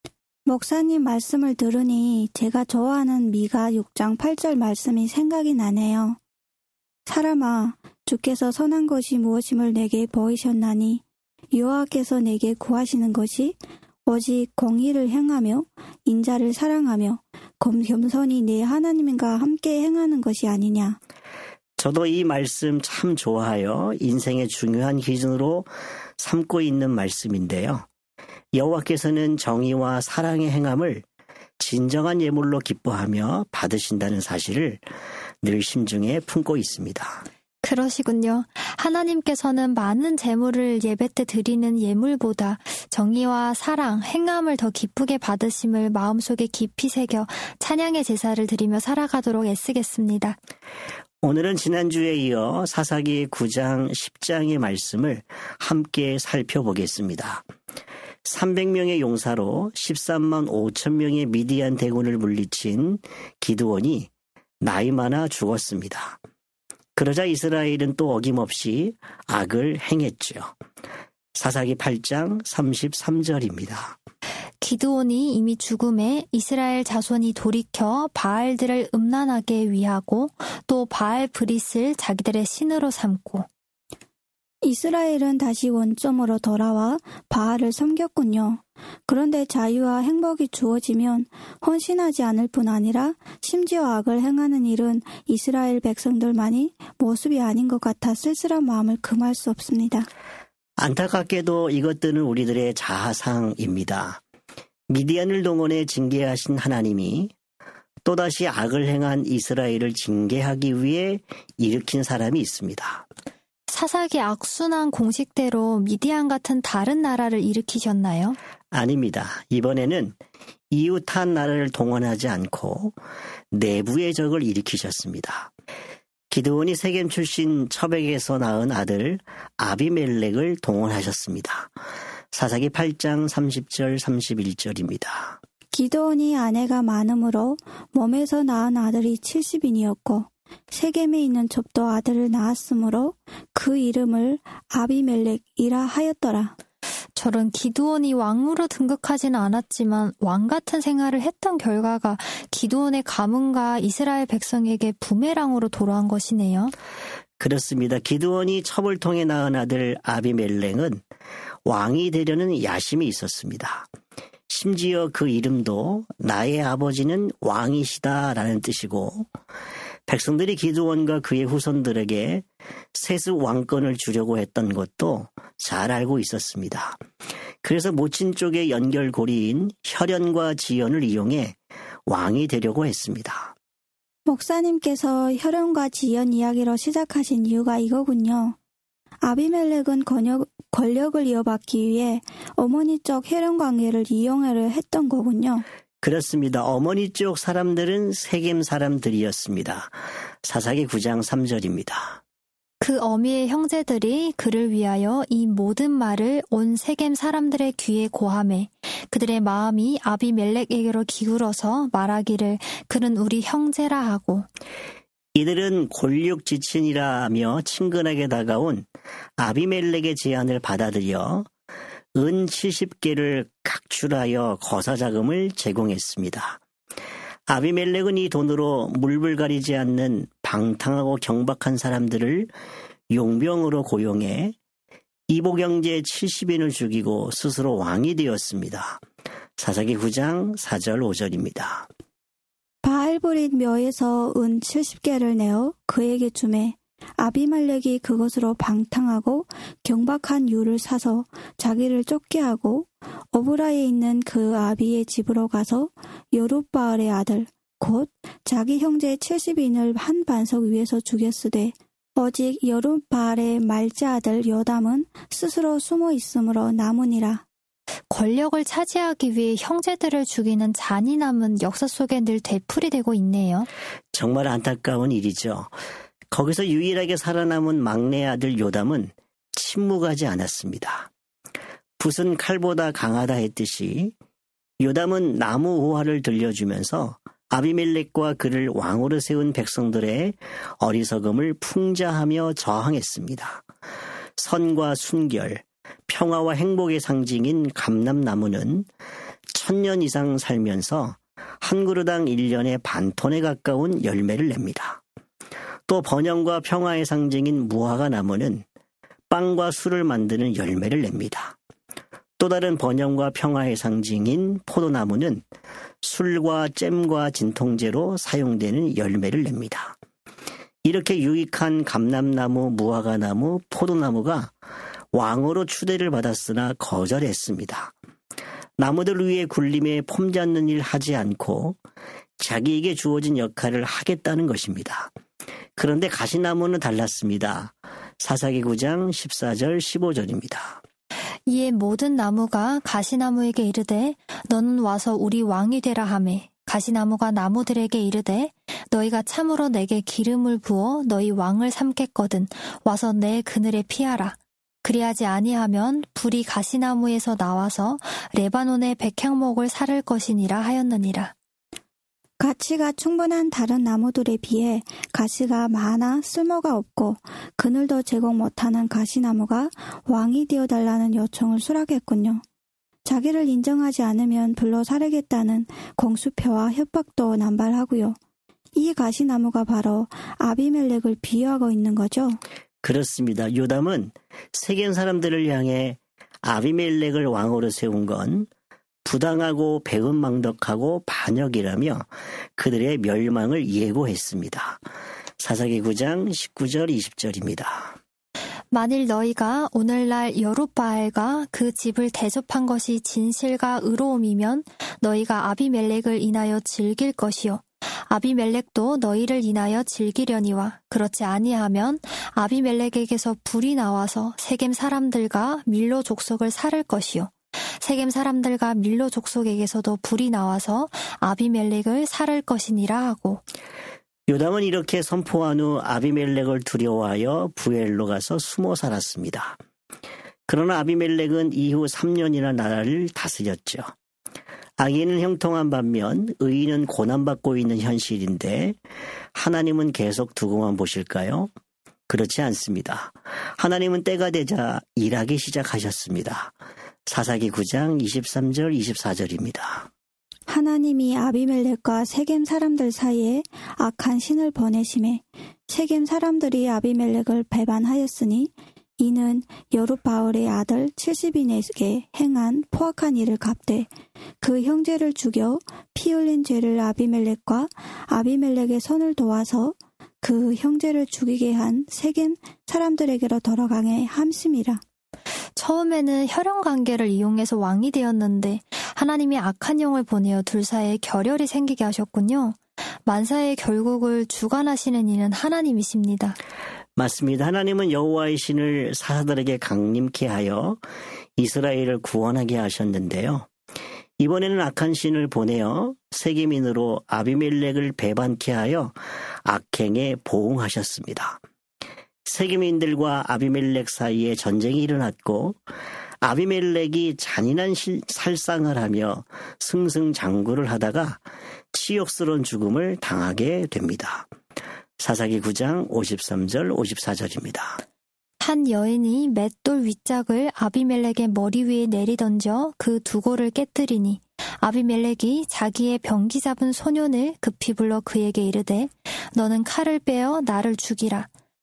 목사님 말씀을 들으니 제가 좋아하는 미가 6장 8절 말씀이 생각이 나네요. 사람아, 주께서 선한 것이 무엇임을 내게 보이셨나니 여호와께서 내게 구하시는 것이 오직 공의를 행하며 인자를 사랑하며 겸손히 내 하나님과 함께 행하는 것이 아니냐. 저도 이 말씀 참 좋아하여 인생의 중요한 기준으로 삼고 있는 말씀인데요. 여호와께서는 정의와 사랑의 행함을 진정한 예물로 기뻐하며 받으신다는 사실을 늘 심중에 품고 있습니다. 그러시군요. 하나님께서는 많은 제물을 예배 때 드리는 예물보다 정의와 사랑, 행함을 더 기쁘게 받으심을 마음속에 깊이 새겨 찬양의 제사를 드리며 살아가도록 애쓰겠습니다. 오늘은 지난주에 이어 사사기 9장 10장의 말씀을 함께 살펴보겠습니다. 300명의 용사로 13만 5천 명의 미디안 대군을 물리친 기드온이 나이 많아 죽었습니다. 그러자 이스라엘은 또 어김없이 악을 행했죠. 사사기 8장 33절입니다. 기드온이 이미 죽음에 이스라엘 자손이 돌이켜 바알들을 음란하게 위하고 또 바알 브릿을 자기들의 신으로 삼고. 이스라엘은 다시 원점으로 돌아와 바알을 섬겼군요. 그런데 자유와 행복이 주어지면 헌신하지 않을 뿐 아니라 심지어 악을 행하는 일은 이스라엘 백성들만이 모습이 아닌 것 같아 쓸쓸한 마음을 금할 수 없습니다. 안타깝게도 이것들은 우리들의 자아상입니다. 미디안을 동원해 징계하신 하나님이 또다시 악을 행한 이스라엘을 징계하기 위해 일으킨 사람이 있습니다. 사사기 악순환 공식대로 미디안 같은 다른 나라를 일으키셨나요? 아닙니다. 이번에는 이웃 한 나라를 동원하지 않고 내부의 적을 일으키셨습니다. 기드온이 세겜 출신 첩에게서 낳은 아들 아비멜렉을 동원하셨습니다. 사사기 8장 30절 31절입니다. 기드온이 아내가 많으므로 몸에서 낳은 아들이 70인이었고 세겜에 있는 첩도 아들을 낳았으므로 그 이름을 아비멜렉이라 하였더라. 저런 기드온이 왕으로 등극하지는 않았지만 왕 같은 생활을 했던 결과가 기드온의 가문과 이스라엘 백성에게 부메랑으로 돌아온 것이네요. 그렇습니다. 기드온이 첩을 통해 낳은 아들 아비멜렉은 왕이 되려는 야심이 있었습니다. 심지어 그 이름도 나의 아버지는 왕이시다라는 뜻이고 백성들이 기드온과 그의 후손들에게 세습 왕권을 주려고 했던 것도 잘 알고 있었습니다. 그래서 모친 쪽의 연결고리인 혈연과 지연을 이용해 왕이 되려고 했습니다. 목사님께서 혈연과 지연 이야기로 시작하신 이유가 이거군요. 아비멜렉은 권력을 이어받기 위해 어머니 쪽 혈연 관계를 이용하려 했던 거군요. 그렇습니다. 어머니 쪽 사람들은 세겜 사람들이었습니다. 사사기 9장 3절입니다. 그 어미의 형제들이 그를 위하여 이 모든 말을 온 세겜 사람들의 귀에 고하매 그들의 마음이 아비멜렉에게로 기울어서 말하기를 그는 우리 형제라 하고. 이들은 골육지친이라며 친근하게 다가온 아비멜렉의 제안을 받아들여 은 70개를 각출하여 거사자금을 제공했습니다. 아비멜렉은 이 돈으로 물불 가리지 않는 방탕하고 경박한 사람들을 용병으로 고용해 이복영제 70인을 죽이고 스스로 왕이 되었습니다. 사사기 9장 4절 5절입니다. 바알브릿 묘에서 은 70개를 내어 그에게 주매 아비멜렉이 그것으로 방탕하고 경박한 유를 사서 자기를 쫓게 하고 오브라에 있는 그 아비의 집으로 가서 여룻바알의 아들 곧 자기 형제 70인을 한 반석 위에서 죽였으되 오직 여룻바알의 말째 아들 요담은 스스로 숨어 있으므로 남으니라. 권력을 차지하기 위해 형제들을 죽이는 잔인함은 역사 속에 늘 되풀이되고 있네요. 정말 안타까운 일이죠. 거기서 유일하게 살아남은 막내 아들 요담은 침묵하지 않았습니다. 붓은 칼보다 강하다 했듯이 요담은 나무 오화를 들려주면서 아비멜렉과 그를 왕으로 세운 백성들의 어리석음을 풍자하며 저항했습니다. 선과 순결, 평화와 행복의 상징인 감람나무는 1000년 이상 살면서 한 그루당 1년에 반톤에 가까운 열매를 냅니다. 또 번영과 평화의 상징인 무화과 나무는 빵과 술을 만드는 열매를 냅니다. 또 다른 번영과 평화의 상징인 포도나무는 술과 잼과 진통제로 사용되는 열매를 냅니다. 이렇게 유익한 감람나무, 무화과나무, 포도나무가 왕으로 추대를 받았으나 거절했습니다. 나무들 위에 굴림에 폼잡는 일 하지 않고 자기에게 주어진 역할을 하겠다는 것입니다. 그런데 가시나무는 달랐습니다. 사사기 9장 14절 15절입니다. 이에 모든 나무가 가시나무에게 이르되 너는 와서 우리 왕이 되라 하매 가시나무가 나무들에게 이르되 너희가 참으로 내게 기름을 부어 너희 왕을 삼겠거든 와서 내 그늘에 피하라. 그리하지 아니하면 불이 가시나무에서 나와서 레바논의 백향목을 사를 것이니라 하였느니라. 가치가 충분한 다른 나무들에 비해 가시가 많아 쓸모가 없고 그늘도 제공 못하는 가시나무가 왕이 되어달라는 요청을 수락했군요. 자기를 인정하지 않으면 불로 사르겠다는 공수표와 협박도 남발하고요. 이 가시나무가 바로 아비멜렉을 비유하고 있는 거죠. 그렇습니다. 요담은 세겜 사람들을 향해 아비멜렉을 왕으로 세운 건 부당하고 배은망덕하고 반역이라며 그들의 멸망을 예고했습니다. 사사기 9장 19절 20절입니다. 만일 너희가 오늘날 여룻바알과 그 집을 대접한 것이 진실과 의로움이면 너희가 아비멜렉을 인하여 즐길 것이요 아비멜렉도 너희를 인하여 즐기려니와 그렇지 아니하면 아비멜렉에게서 불이 나와서 세겜 사람들과 밀로 족속을 살을 것이요 세겜 사람들과 밀로 족속에게서도 불이 나와서 아비멜렉을 살을 것이니라 하고. 요담은 이렇게 선포한 후 아비멜렉을 두려워하여 부엘로 가서 숨어 살았습니다. 그러나 아비멜렉은 이후 3년이나 나라를 다스렸죠. 악인은 형통한 반면 의인은 고난받고 있는 현실인데 하나님은 계속 두고만 보실까요? 그렇지 않습니다. 하나님은 때가 되자 일하기 시작하셨습니다. 사사기 9장 23절 24절입니다. 하나님이 아비멜렉과 세겜 사람들 사이에 악한 신을 보내심에 세겜 사람들이 아비멜렉을 배반하였으니 이는 여룻바알의 아들 70인에게 행한 포악한 일을 갚되 그 형제를 죽여 피 흘린 죄를 아비멜렉과 아비멜렉의 손을 도와서 그 형제를 죽이게 한 세겜 사람들에게로 돌아가게 함심이라. 처음에는 혈연 관계를 이용해서 왕이 되었는데 하나님이 악한 영을 보내어 둘 사이에 결혈이 생기게 하셨군요. 만사의 결국을 주관하시는 이는 하나님이십니다. 맞습니다. 하나님은 여호와의 신을 사사들에게 강림케 하여 이스라엘을 구원하게 하셨는데요. 이번에는 악한 신을 보내어 세겜인으로 아비멜렉을 배반케 하여 악행에 보응하셨습니다. 세겜인들과 아비멜렉 사이에 전쟁이 일어났고 아비멜렉이 잔인한 살상을 하며 승승장구를 하다가 치욕스러운 죽음을 당하게 됩니다. 사사기 9장 53절 54절입니다. 한 여인이 맷돌 윗짝을 아비멜렉의 머리 위에 내리던져 그 두골을 깨뜨리니 아비멜렉이 자기의 병기 잡은 소년을 급히 불러 그에게 이르되 너는 칼을 빼어 나를 죽이라.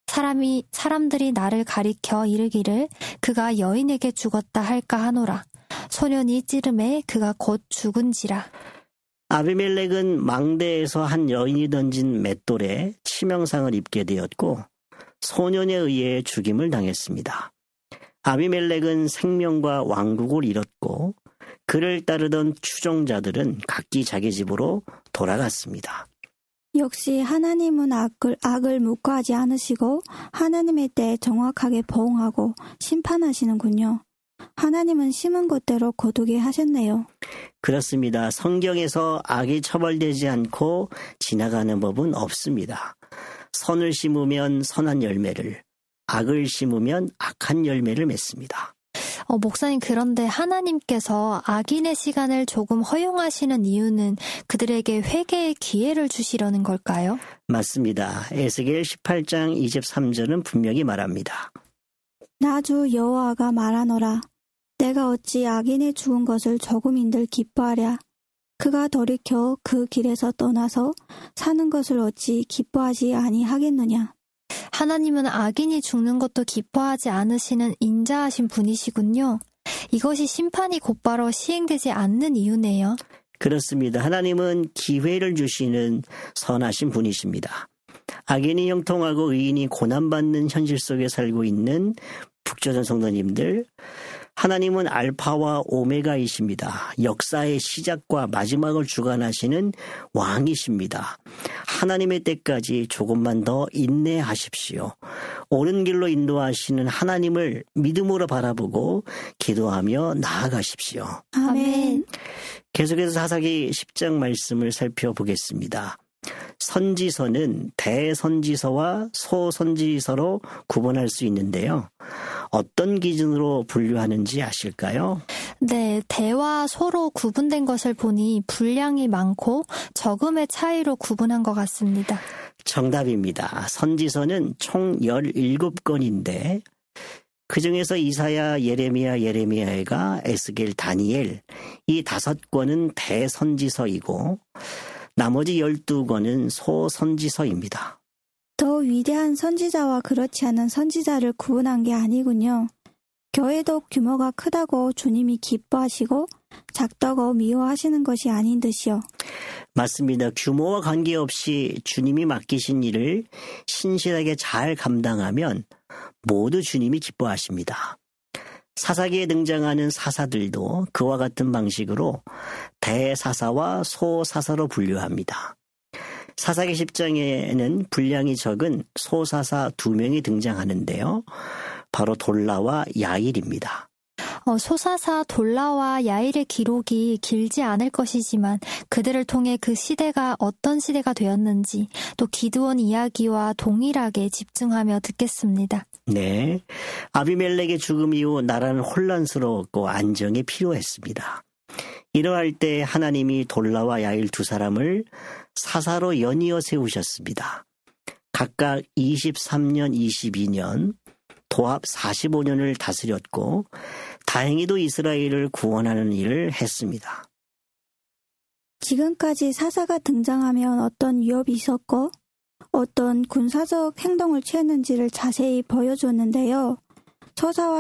사람들이 나를 가리켜 이르기를 그가 여인에게 죽었다 할까 하노라. 소년이 찌름에 그가 곧 죽은지라. 아비멜렉은 망대에서 한 여인이 던진 맷돌에 치명상을 입게 되었고 소년에 의해 죽임을 당했습니다. 아비멜렉은 생명과 왕국을 잃었고 그를 따르던 추종자들은 각기 자기 집으로 돌아갔습니다. 역시 하나님은 악을 묵과하지 않으시고 하나님의 때에 정확하게 보응하고 심판하시는군요. 하나님은 심은 것대로 거두게 하셨네요. 그렇습니다. 성경에서 악이 처벌되지 않고 지나가는 법은 없습니다. 선을 심으면 선한 열매를, 악을 심으면 악한 열매를 맺습니다. 목사님, 그런데 하나님께서 악인의 시간을 조금 허용하시는 이유는 그들에게 회개의 기회를 주시려는 걸까요? 맞습니다. 에스겔 18장 23절은 분명히 말합니다. 나 주 여호와가 말하노라. 내가 어찌 악인의 죽은 것을 조금인들 기뻐하랴. 그가 돌이켜 그 길에서 떠나서 사는 것을 어찌 기뻐하지 아니하겠느냐. 하나님은 악인이 죽는 것도 기뻐하지 않으시는 인자하신 분이시군요. 이것이 심판이 곧바로 시행되지 않는 이유네요. 그렇습니다. 하나님은 기회를 주시는 선하신 분이십니다. 악인이 형통하고 의인이 고난받는 현실 속에 살고 있는 북조선 성도님들, 하나님은 알파와 오메가이십니다. 역사의 시작과 마지막을 주관하시는 왕이십니다. 하나님의 때까지 조금만 더 인내하십시오. 옳은 길로 인도하시는 하나님을 믿음으로 바라보고 기도하며 나아가십시오. 아멘. 계속해서 사사기 10장 말씀을 살펴보겠습니다. 선지서는 대선지서와 소선지서로 구분할 수 있는데요. 어떤 기준으로 분류하는지 아실까요? 네, 대와 소로 구분된 것을 보니 분량이 많고 적음의 차이로 구분한 것 같습니다. 정답입니다. 선지서는 총 17건인데 그 중에서 이사야, 예레미야가 에스겔, 다니엘 이 5권은 대선지서이고 나머지 12권은 소선지서입니다. 더 위대한 선지자와 그렇지 않은 선지자를 구분한 게 아니군요. 교회도 규모가 크다고 주님이 기뻐하시고 작다고 미워하시는 것이 아닌 듯이요. 맞습니다. 규모와 관계없이 주님이 맡기신 일을 신실하게 잘 감당하면 모두 주님이 기뻐하십니다. 사사기에 등장하는 사사들도 그와 같은 방식으로 대사사와 소사사로 분류합니다. 사사기 10장에는 분량이 적은 소사사 2명이 등장하는데요. 바로 돌라와 야일입니다. 소사사 돌라와 야일의 기록이 길지 않을 것이지만 그들을 통해 그 시대가 어떤 시대가 되었는지 또 기드온 이야기와 동일하게 집중하며 듣겠습니다. 네, 아비멜렉의 죽음 이후 나라는 혼란스러웠고 안정이 필요했습니다. 이러할 때 하나님이 돌라와 야일 2사람을 사사로 연이어 세우셨습니다. 각각 23년, 22년, 도합 45년을 다스렸고 다행히도 이스라엘을 구원하는 일을 했습니다. 지금까지 사사가 등장하면 어떤 위협이 있었고 어떤 군사적 행동을 취했는지를 자세히 보여줬는데요. 소사와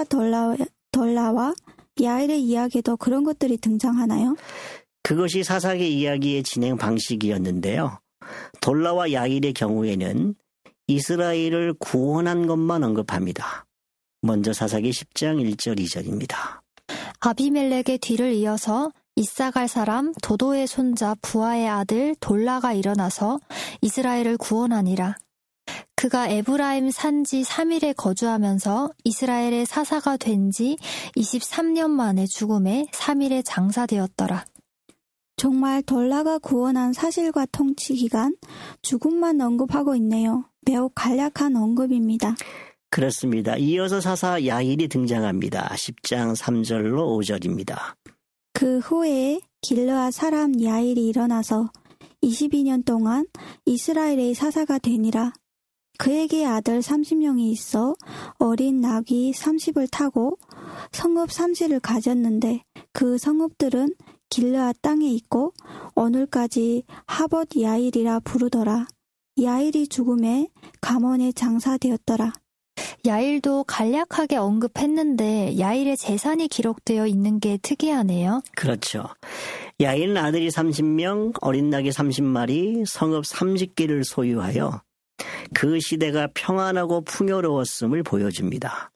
돌라와 야일의 이야기에도 그런 것들이 등장하나요? 그것이 사사기 이야기의 진행 방식이었는데요. 돌라와 야일의 경우에는 이스라엘을 구원한 것만 언급합니다. 먼저 사사기 10장 1절 2절입니다. 아비멜렉의 뒤를 이어서 이사갈 사람 도도의 손자 부하의 아들 돌라가 일어나서 이스라엘을 구원하니라. 그가 에브라임 산지 3일에 거주하면서 이스라엘의 사사가 된 지 23년 만에 죽음에 3일에 장사되었더라. 정말 돌라가 구원한 사실과 통치 기간, 죽음만 언급하고 있네요. 매우 간략한 언급입니다. 그렇습니다. 이어서 사사 야일이 등장합니다. 10장 3절로 5절입니다. 그 후에 길르앗 사람 야일이 일어나서 22년 동안 이스라엘의 사사가 되니라. 그에게 아들 30명이 있어 어린 나귀 30을 타고 성읍 30을 가졌는데 그 성읍들은 길르앗 땅에 있고 오늘까지 하봇 야일이라 부르더라. 야일이 죽음에 가몬에 장사되었더라. 야일도 간략하게 언급했는데 야일의 재산이 기록되어 있는 게 특이하네요. 그렇죠. 야일은 아들이 30명, 어린 나귀 30마리, 성읍 30개를 소유하여 그 시대가 평안하고 풍요로웠음을 보여줍니다.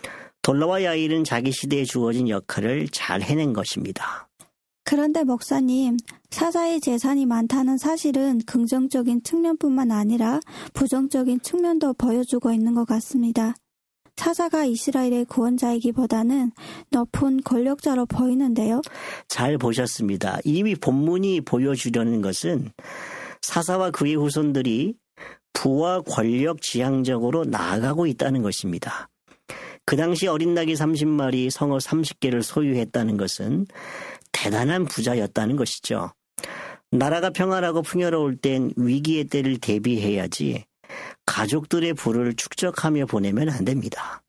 돌라와 야일은 자기 시대에 주어진 역할을 잘 해낸 것입니다. 그런데 목사님, 사사의 재산이 많다는 사실은 긍정적인 측면뿐만 아니라 부정적인 측면도 보여주고 있는 것 같습니다. 사사가 이스라엘의 구원자이기보다는 높은 권력자로 보이는데요. 잘 보셨습니다. 이미 본문이 보여주려는 것은 사사와 그의 후손들이 부와 권력 지향적으로 나아가고 있다는 것입니다. 그 당시 어린 나귀 30마리, 성읍 30개를 소유했다는 것은 대단한 부자였다는 것이죠. 나라가 평안하고 풍요로울 땐 위기의 때를 대비해야지 가족들의 부를 축적하며 보내면 안 됩니다.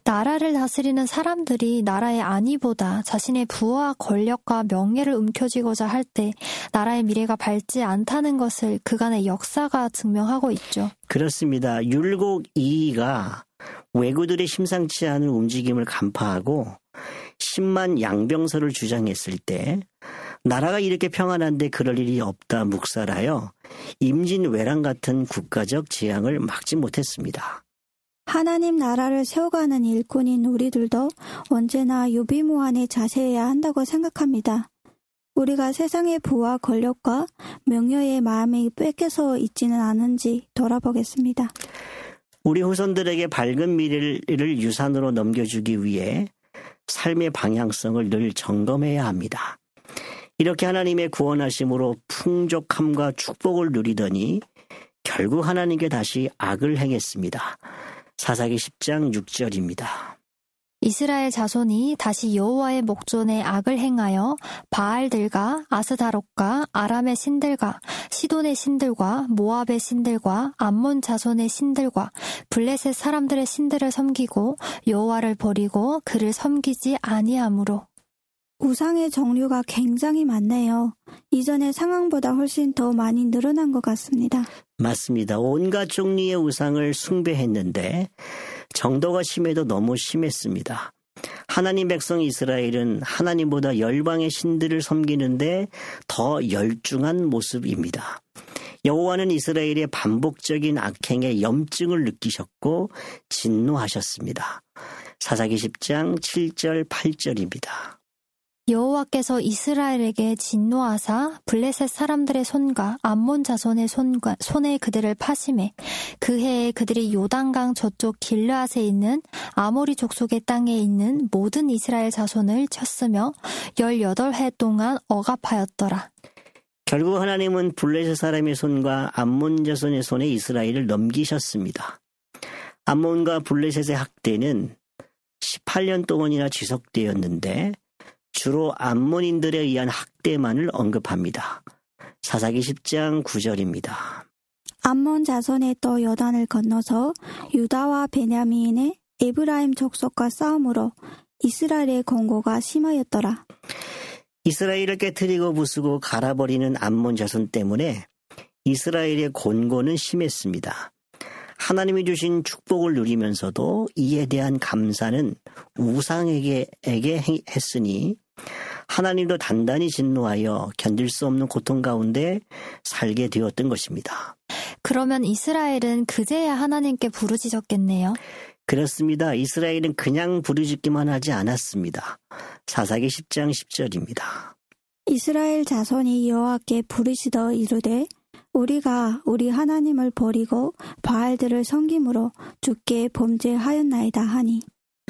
나라를 다스리는 사람들이 나라의 안위보다 자신의 부와 권력과 명예를 움켜쥐고자 할 때 나라의 미래가 밝지 않다는 것을 그간의 역사가 증명하고 있죠. 그렇습니다. 율곡 2가 왜구들의 심상치 않은 움직임을 간파하고 10만 양병설을 주장했을 때 나라가 이렇게 평안한데 그럴 일이 없다 묵살하여 임진왜란 같은 국가적 재앙을 막지 못했습니다. 하나님 나라를 세워가는 일꾼인 우리들도 언제나 유비무환에 자세해야 한다고 생각합니다. 우리가 세상의 부와 권력과 명예의 마음이 뺏겨서 있지는 않은지 돌아보겠습니다. 우리 후손들에게 밝은 미래를 유산으로 넘겨주기 위해 삶의 방향성을 늘 점검해야 합니다. 이렇게 하나님의 구원하심으로 풍족함과 축복을 누리더니 결국 하나님께 다시 악을 행했습니다. 사사기 10장 6절입니다. 이스라엘 자손이 다시 여호와의 목전에 악을 행하여 바알들과 아스다롯과 아람의 신들과 시돈의 신들과 모압의 신들과 암몬 자손의 신들과 블레셋 사람들의 신들을 섬기고 여호와를 버리고 그를 섬기지 아니하므로. 우상의 종류가 굉장히 많네요. 이전의 상황보다 훨씬 더 많이 늘어난 것 같습니다. 맞습니다. 온갖 종류의 우상을 숭배했는데 정도가 심해도 너무 심했습니다. 하나님 백성 이스라엘은 하나님보다 열방의 신들을 섬기는데 더 열중한 모습입니다. 여호와는 이스라엘의 반복적인 악행에 염증을 느끼셨고 진노하셨습니다. 사사기 10장 7절 8절입니다. 여호와께서 이스라엘에게 진노하사 블레셋 사람들의 손과 암몬 자손의 손에 그들을 파심해 그 해에 그들이 요단강 저쪽 길르앗에 있는 아모리 족속의 땅에 있는 모든 이스라엘 자손을 쳤으며 18해 동안 억압하였더라. 결국 하나님은 블레셋 사람의 손과 암몬 자손의 손에 이스라엘을 넘기셨습니다. 암몬과 블레셋의 학대는 18년 동안이나 지속되었는데 주로 암몬인들에 의한 학대만을 언급합니다. 사사기 10장 9절입니다. 암몬 자손의 또 요단을 건너서 유다와 베냐민의 에브라임 족속과 싸움으로 이스라엘의 공고가 심하였더라. 이스라엘을 깨트리고 부수고 갈아버리는 암몬 자손 때문에 이스라엘의 곤고는 심했습니다. 하나님이 주신 축복을 누리면서도 이에 대한 감사는 우상에게 했으니 하나님도 단단히 진노하여 견딜 수 없는 고통 가운데 살게 되었던 것입니다. 그러면 이스라엘은 그제야 하나님께 부르짖었겠네요. 그렇습니다. 이스라엘은 그냥 부르짖기만 하지 않았습니다. 사사기 10장 10절입니다. 이스라엘 자손이 여호와께 부르짖어 이르되 우리가 우리 하나님을 버리고 바알들을 섬김으로 주께 범죄하였나이다 하니.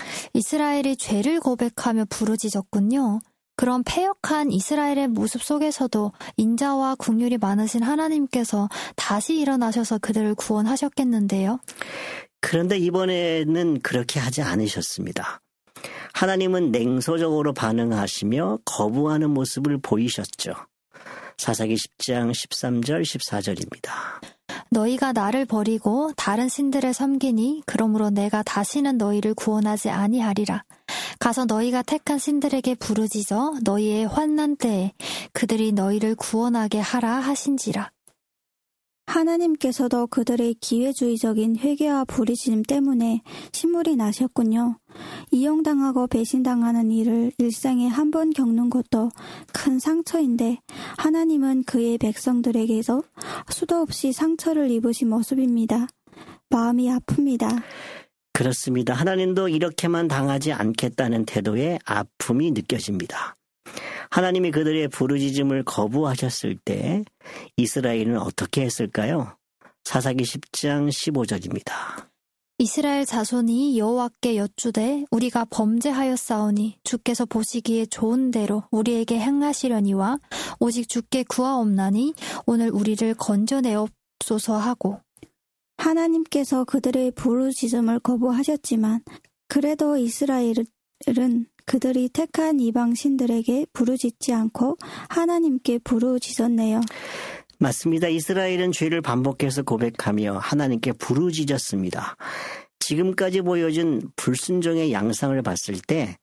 이스라엘이 죄를 고백하며 부르짖었군요. 그런 패역한 이스라엘의 모습 속에서도 인자와 긍휼이 많으신 하나님께서 다시 일어나셔서 그들을 구원하셨겠는데요. 그런데 이번에는 그렇게 하지 않으셨습니다. 하나님은 냉소적으로 반응하시며 거부하는 모습을 보이셨죠. 사사기 10장 13절 14절입니다. 너희가 나를 버리고 다른 신들을 섬기니 그러므로 내가 다시는 너희를 구원하지 아니하리라. 가서 너희가 택한 신들에게 부르짖어 너희의 환난 때에 그들이 너희를 구원하게 하라 하신지라. 하나님께서도 그들의 기회주의적인 회개와 부르짖음 때문에 신물이 나셨군요. 이용당하고 배신당하는 일을 일생에 한 번 겪는 것도 큰 상처인데 하나님은 그의 백성들에게서 수도 없이 상처를 입으신 모습입니다. 마음이 아픕니다. 그렇습니다. 하나님도 이렇게만 당하지 않겠다는 태도에 아픔이 느껴집니다. 하나님이 그들의 부르짖음을 거부하셨을 때 이스라엘은 어떻게 했을까요? 사사기 10장 15절입니다. 이스라엘 자손이 여호와께 여쭈되 우리가 범죄하였사오니 주께서 보시기에 좋은 대로 우리에게 행하시려니와 오직 주께 구하옵나니 오늘 우리를 건져내옵소서 하고. 하나님께서 그들의 부르짖음을 거부하셨지만 그래도 이스라엘은 그들이 택한 이방 신들에게 부르짖지 않고 하나님께 부르짖었네요. 맞습니다. 이스라엘은 죄를 반복해서 고백하며 하나님께 부르짖었습니다. 지금까지 보여준 불순종의 양상을 봤을 때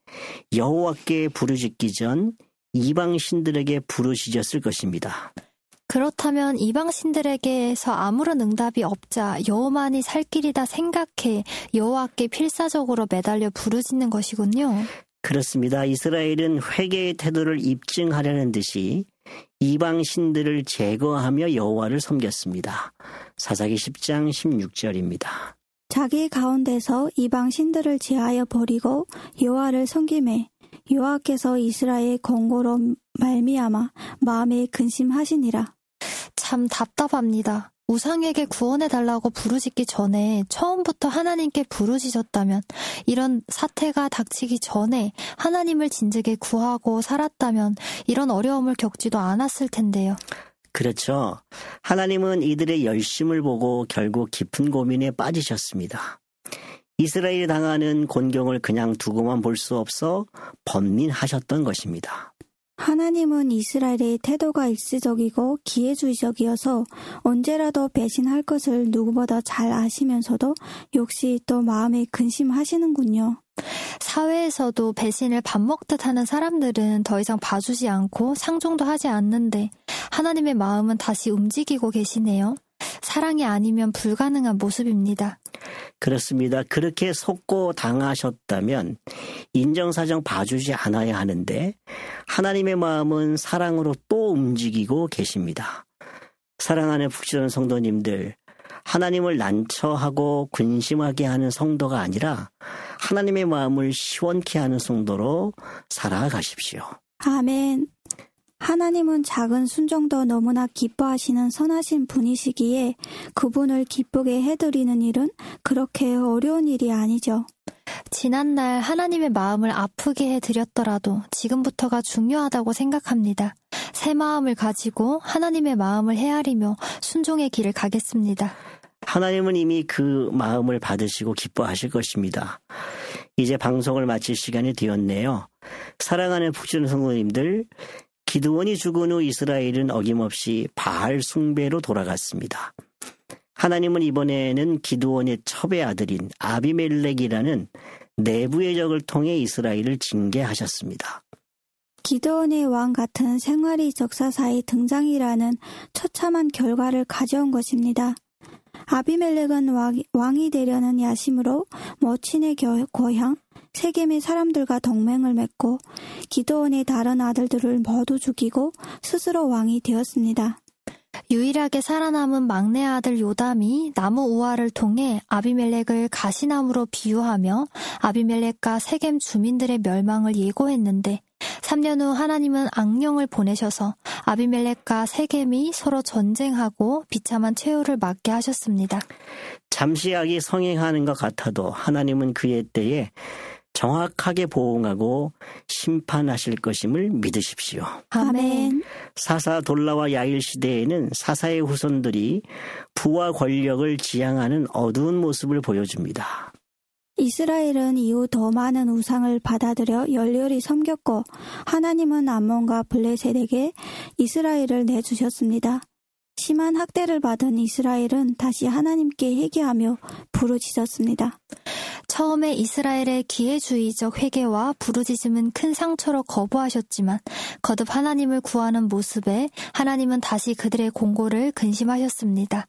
여호와께 부르짖기 전 이방 신들에게 부르짖었을 것입니다. 그렇다면 이방 신들에게서 아무런 응답이 없자 여호만이 살 길이다 생각해 여호와께 필사적으로 매달려 부르짖는 것이군요. 그렇습니다. 이스라엘은 회개의 태도를 입증하려는 듯이 이방 신들을 제거하며 여호와를 섬겼습니다. 사사기 10장 16절입니다. 자기 가운데서 이방 신들을 제하여 버리고 여호와를 섬기매 여호와께서 이스라엘의 권고로 말미암아 마음에 근심하시니라. 참 답답합니다. 우상에게 구원해달라고 부르짖기 전에 처음부터 하나님께 부르짖었다면, 이런 사태가 닥치기 전에 하나님을 진즉에 구하고 살았다면 이런 어려움을 겪지도 않았을 텐데요. 그렇죠. 하나님은 이들의 열심을 보고 결국 깊은 고민에 빠지셨습니다. 이스라엘이 당하는 곤경을 그냥 두고만 볼 수 없어 번민하셨던 것입니다. 하나님은 이스라엘의 태도가 일시적이고 기회주의적이어서 언제라도 배신할 것을 누구보다 잘 아시면서도 역시 또 마음에 근심하시는군요. 사회에서도 배신을 밥 먹듯 하는 사람들은 더 이상 봐주지 않고 상종도 하지 않는데 하나님의 마음은 다시 움직이고 계시네요. 사랑이 아니면 불가능한 모습입니다. 그렇습니다. 그렇게 속고 당하셨다면 인정사정 봐주지 않아야 하는데 하나님의 마음은 사랑으로 또 움직이고 계십니다. 사랑하는 북지원 성도님들, 하나님을 난처하고 근심하게 하는 성도가 아니라 하나님의 마음을 시원케 하는 성도로 살아가십시오. 아멘. 하나님은 작은 순종도 너무나 기뻐하시는 선하신 분이시기에 그분을 기쁘게 해드리는 일은 그렇게 어려운 일이 아니죠. 지난날 하나님의 마음을 아프게 해드렸더라도 지금부터가 중요하다고 생각합니다. 새 마음을 가지고 하나님의 마음을 헤아리며 순종의 길을 가겠습니다. 하나님은 이미 그 마음을 받으시고 기뻐하실 것입니다. 이제 방송을 마칠 시간이 되었네요. 사랑하는 북지원 성도님들, 기드온이 죽은 후 이스라엘은 어김없이 바알 숭배로 돌아갔습니다. 하나님은 이번에는 기드온의 첩의 아들인 아비멜렉이라는 내부의 적을 통해 이스라엘을 징계하셨습니다. 기드온의 왕 같은 생활이 적사사의 등장이라는 처참한 결과를 가져온 것입니다. 아비멜렉은 왕이 되려는 야심으로 모친의 고향 세겜의 사람들과 동맹을 맺고 기드온의 다른 아들들을 모두 죽이고 스스로 왕이 되었습니다. 유일하게 살아남은 막내 아들 요담이 나무 우화를 통해 아비멜렉을 가시나무로 비유하며 아비멜렉과 세겜 주민들의 멸망을 예고했는데 3년 후 하나님은 악령을 보내셔서 아비멜렉과 세겜이 서로 전쟁하고 비참한 최후를 맞게 하셨습니다. 잠시 악이 성행하는 것 같아도 하나님은 그의 때에 정확하게 보응하고 심판하실 것임을 믿으십시오. 아멘. 사사 돌라와 야일 시대에는 사사의 후손들이 부와 권력을 지향하는 어두운 모습을 보여줍니다. 이스라엘은 이후 더 많은 우상을 받아들여 열렬히 섬겼고 하나님은 암몬과 블레셋에게 이스라엘을 내주셨습니다. 심한 학대를 받은 이스라엘은 다시 하나님께 회개하며 부르짖었습니다. 처음에 이스라엘의 기회주의적 회개와 부르짖음은 큰 상처로 거부하셨지만 거듭 하나님을 구하는 모습에 하나님은 다시 그들의 공고를 근심하셨습니다.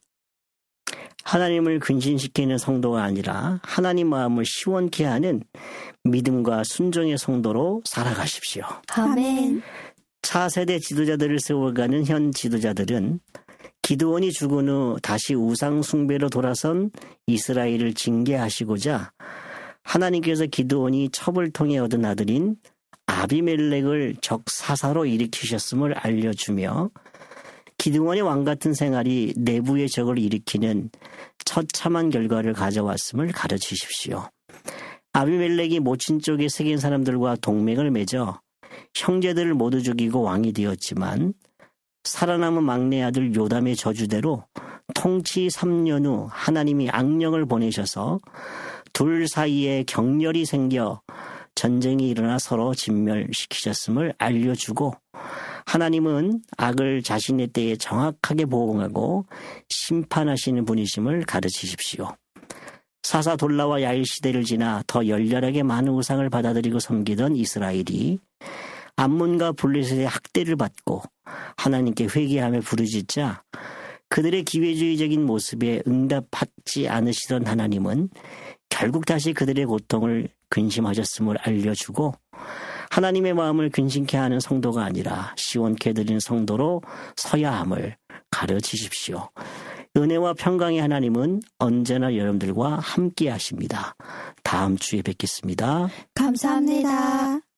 하나님을 근심시키는 성도가 아니라 하나님 마음을 시원케 하는 믿음과 순종의 성도로 살아가십시오. 아멘. 차세대 지도자들을 세워가는 현 지도자들은 기드온이 죽은 후 다시 우상 숭배로 돌아선 이스라엘을 징계하시고자 하나님께서 기드온이 첩을 통해 얻은 아들인 아비멜렉을 적 사사로 일으키셨음을 알려주며 기드온의 왕 같은 생활이 내부의 적을 일으키는 처참한 결과를 가져왔음을 가르치십시오. 아비멜렉이 모친 쪽의 세겜 사람들과 동맹을 맺어 형제들을 모두 죽이고 왕이 되었지만 살아남은 막내 아들 요담의 저주대로 통치 3년 후 하나님이 악령을 보내셔서 둘 사이에 격렬이 생겨 전쟁이 일어나 서로 진멸시키셨음을 알려주고 하나님은 악을 자신의 때에 정확하게 보응하고 심판하시는 분이심을 가르치십시오. 사사돌라와 야일 시대를 지나 더 열렬하게 많은 우상을 받아들이고 섬기던 이스라엘이 암몬과 블레셋의 학대를 받고 하나님께 회개하며 부르짖자 그들의 기회주의적인 모습에 응답하지 않으시던 하나님은 결국 다시 그들의 고통을 근심하셨음을 알려주고 하나님의 마음을 근심케 하는 성도가 아니라 시원케 드리는 성도로 서야 함을 가르치십시오. 은혜와 평강의 하나님은 언제나 여러분들과 함께 하십니다. 다음 주에 뵙겠습니다. 감사합니다.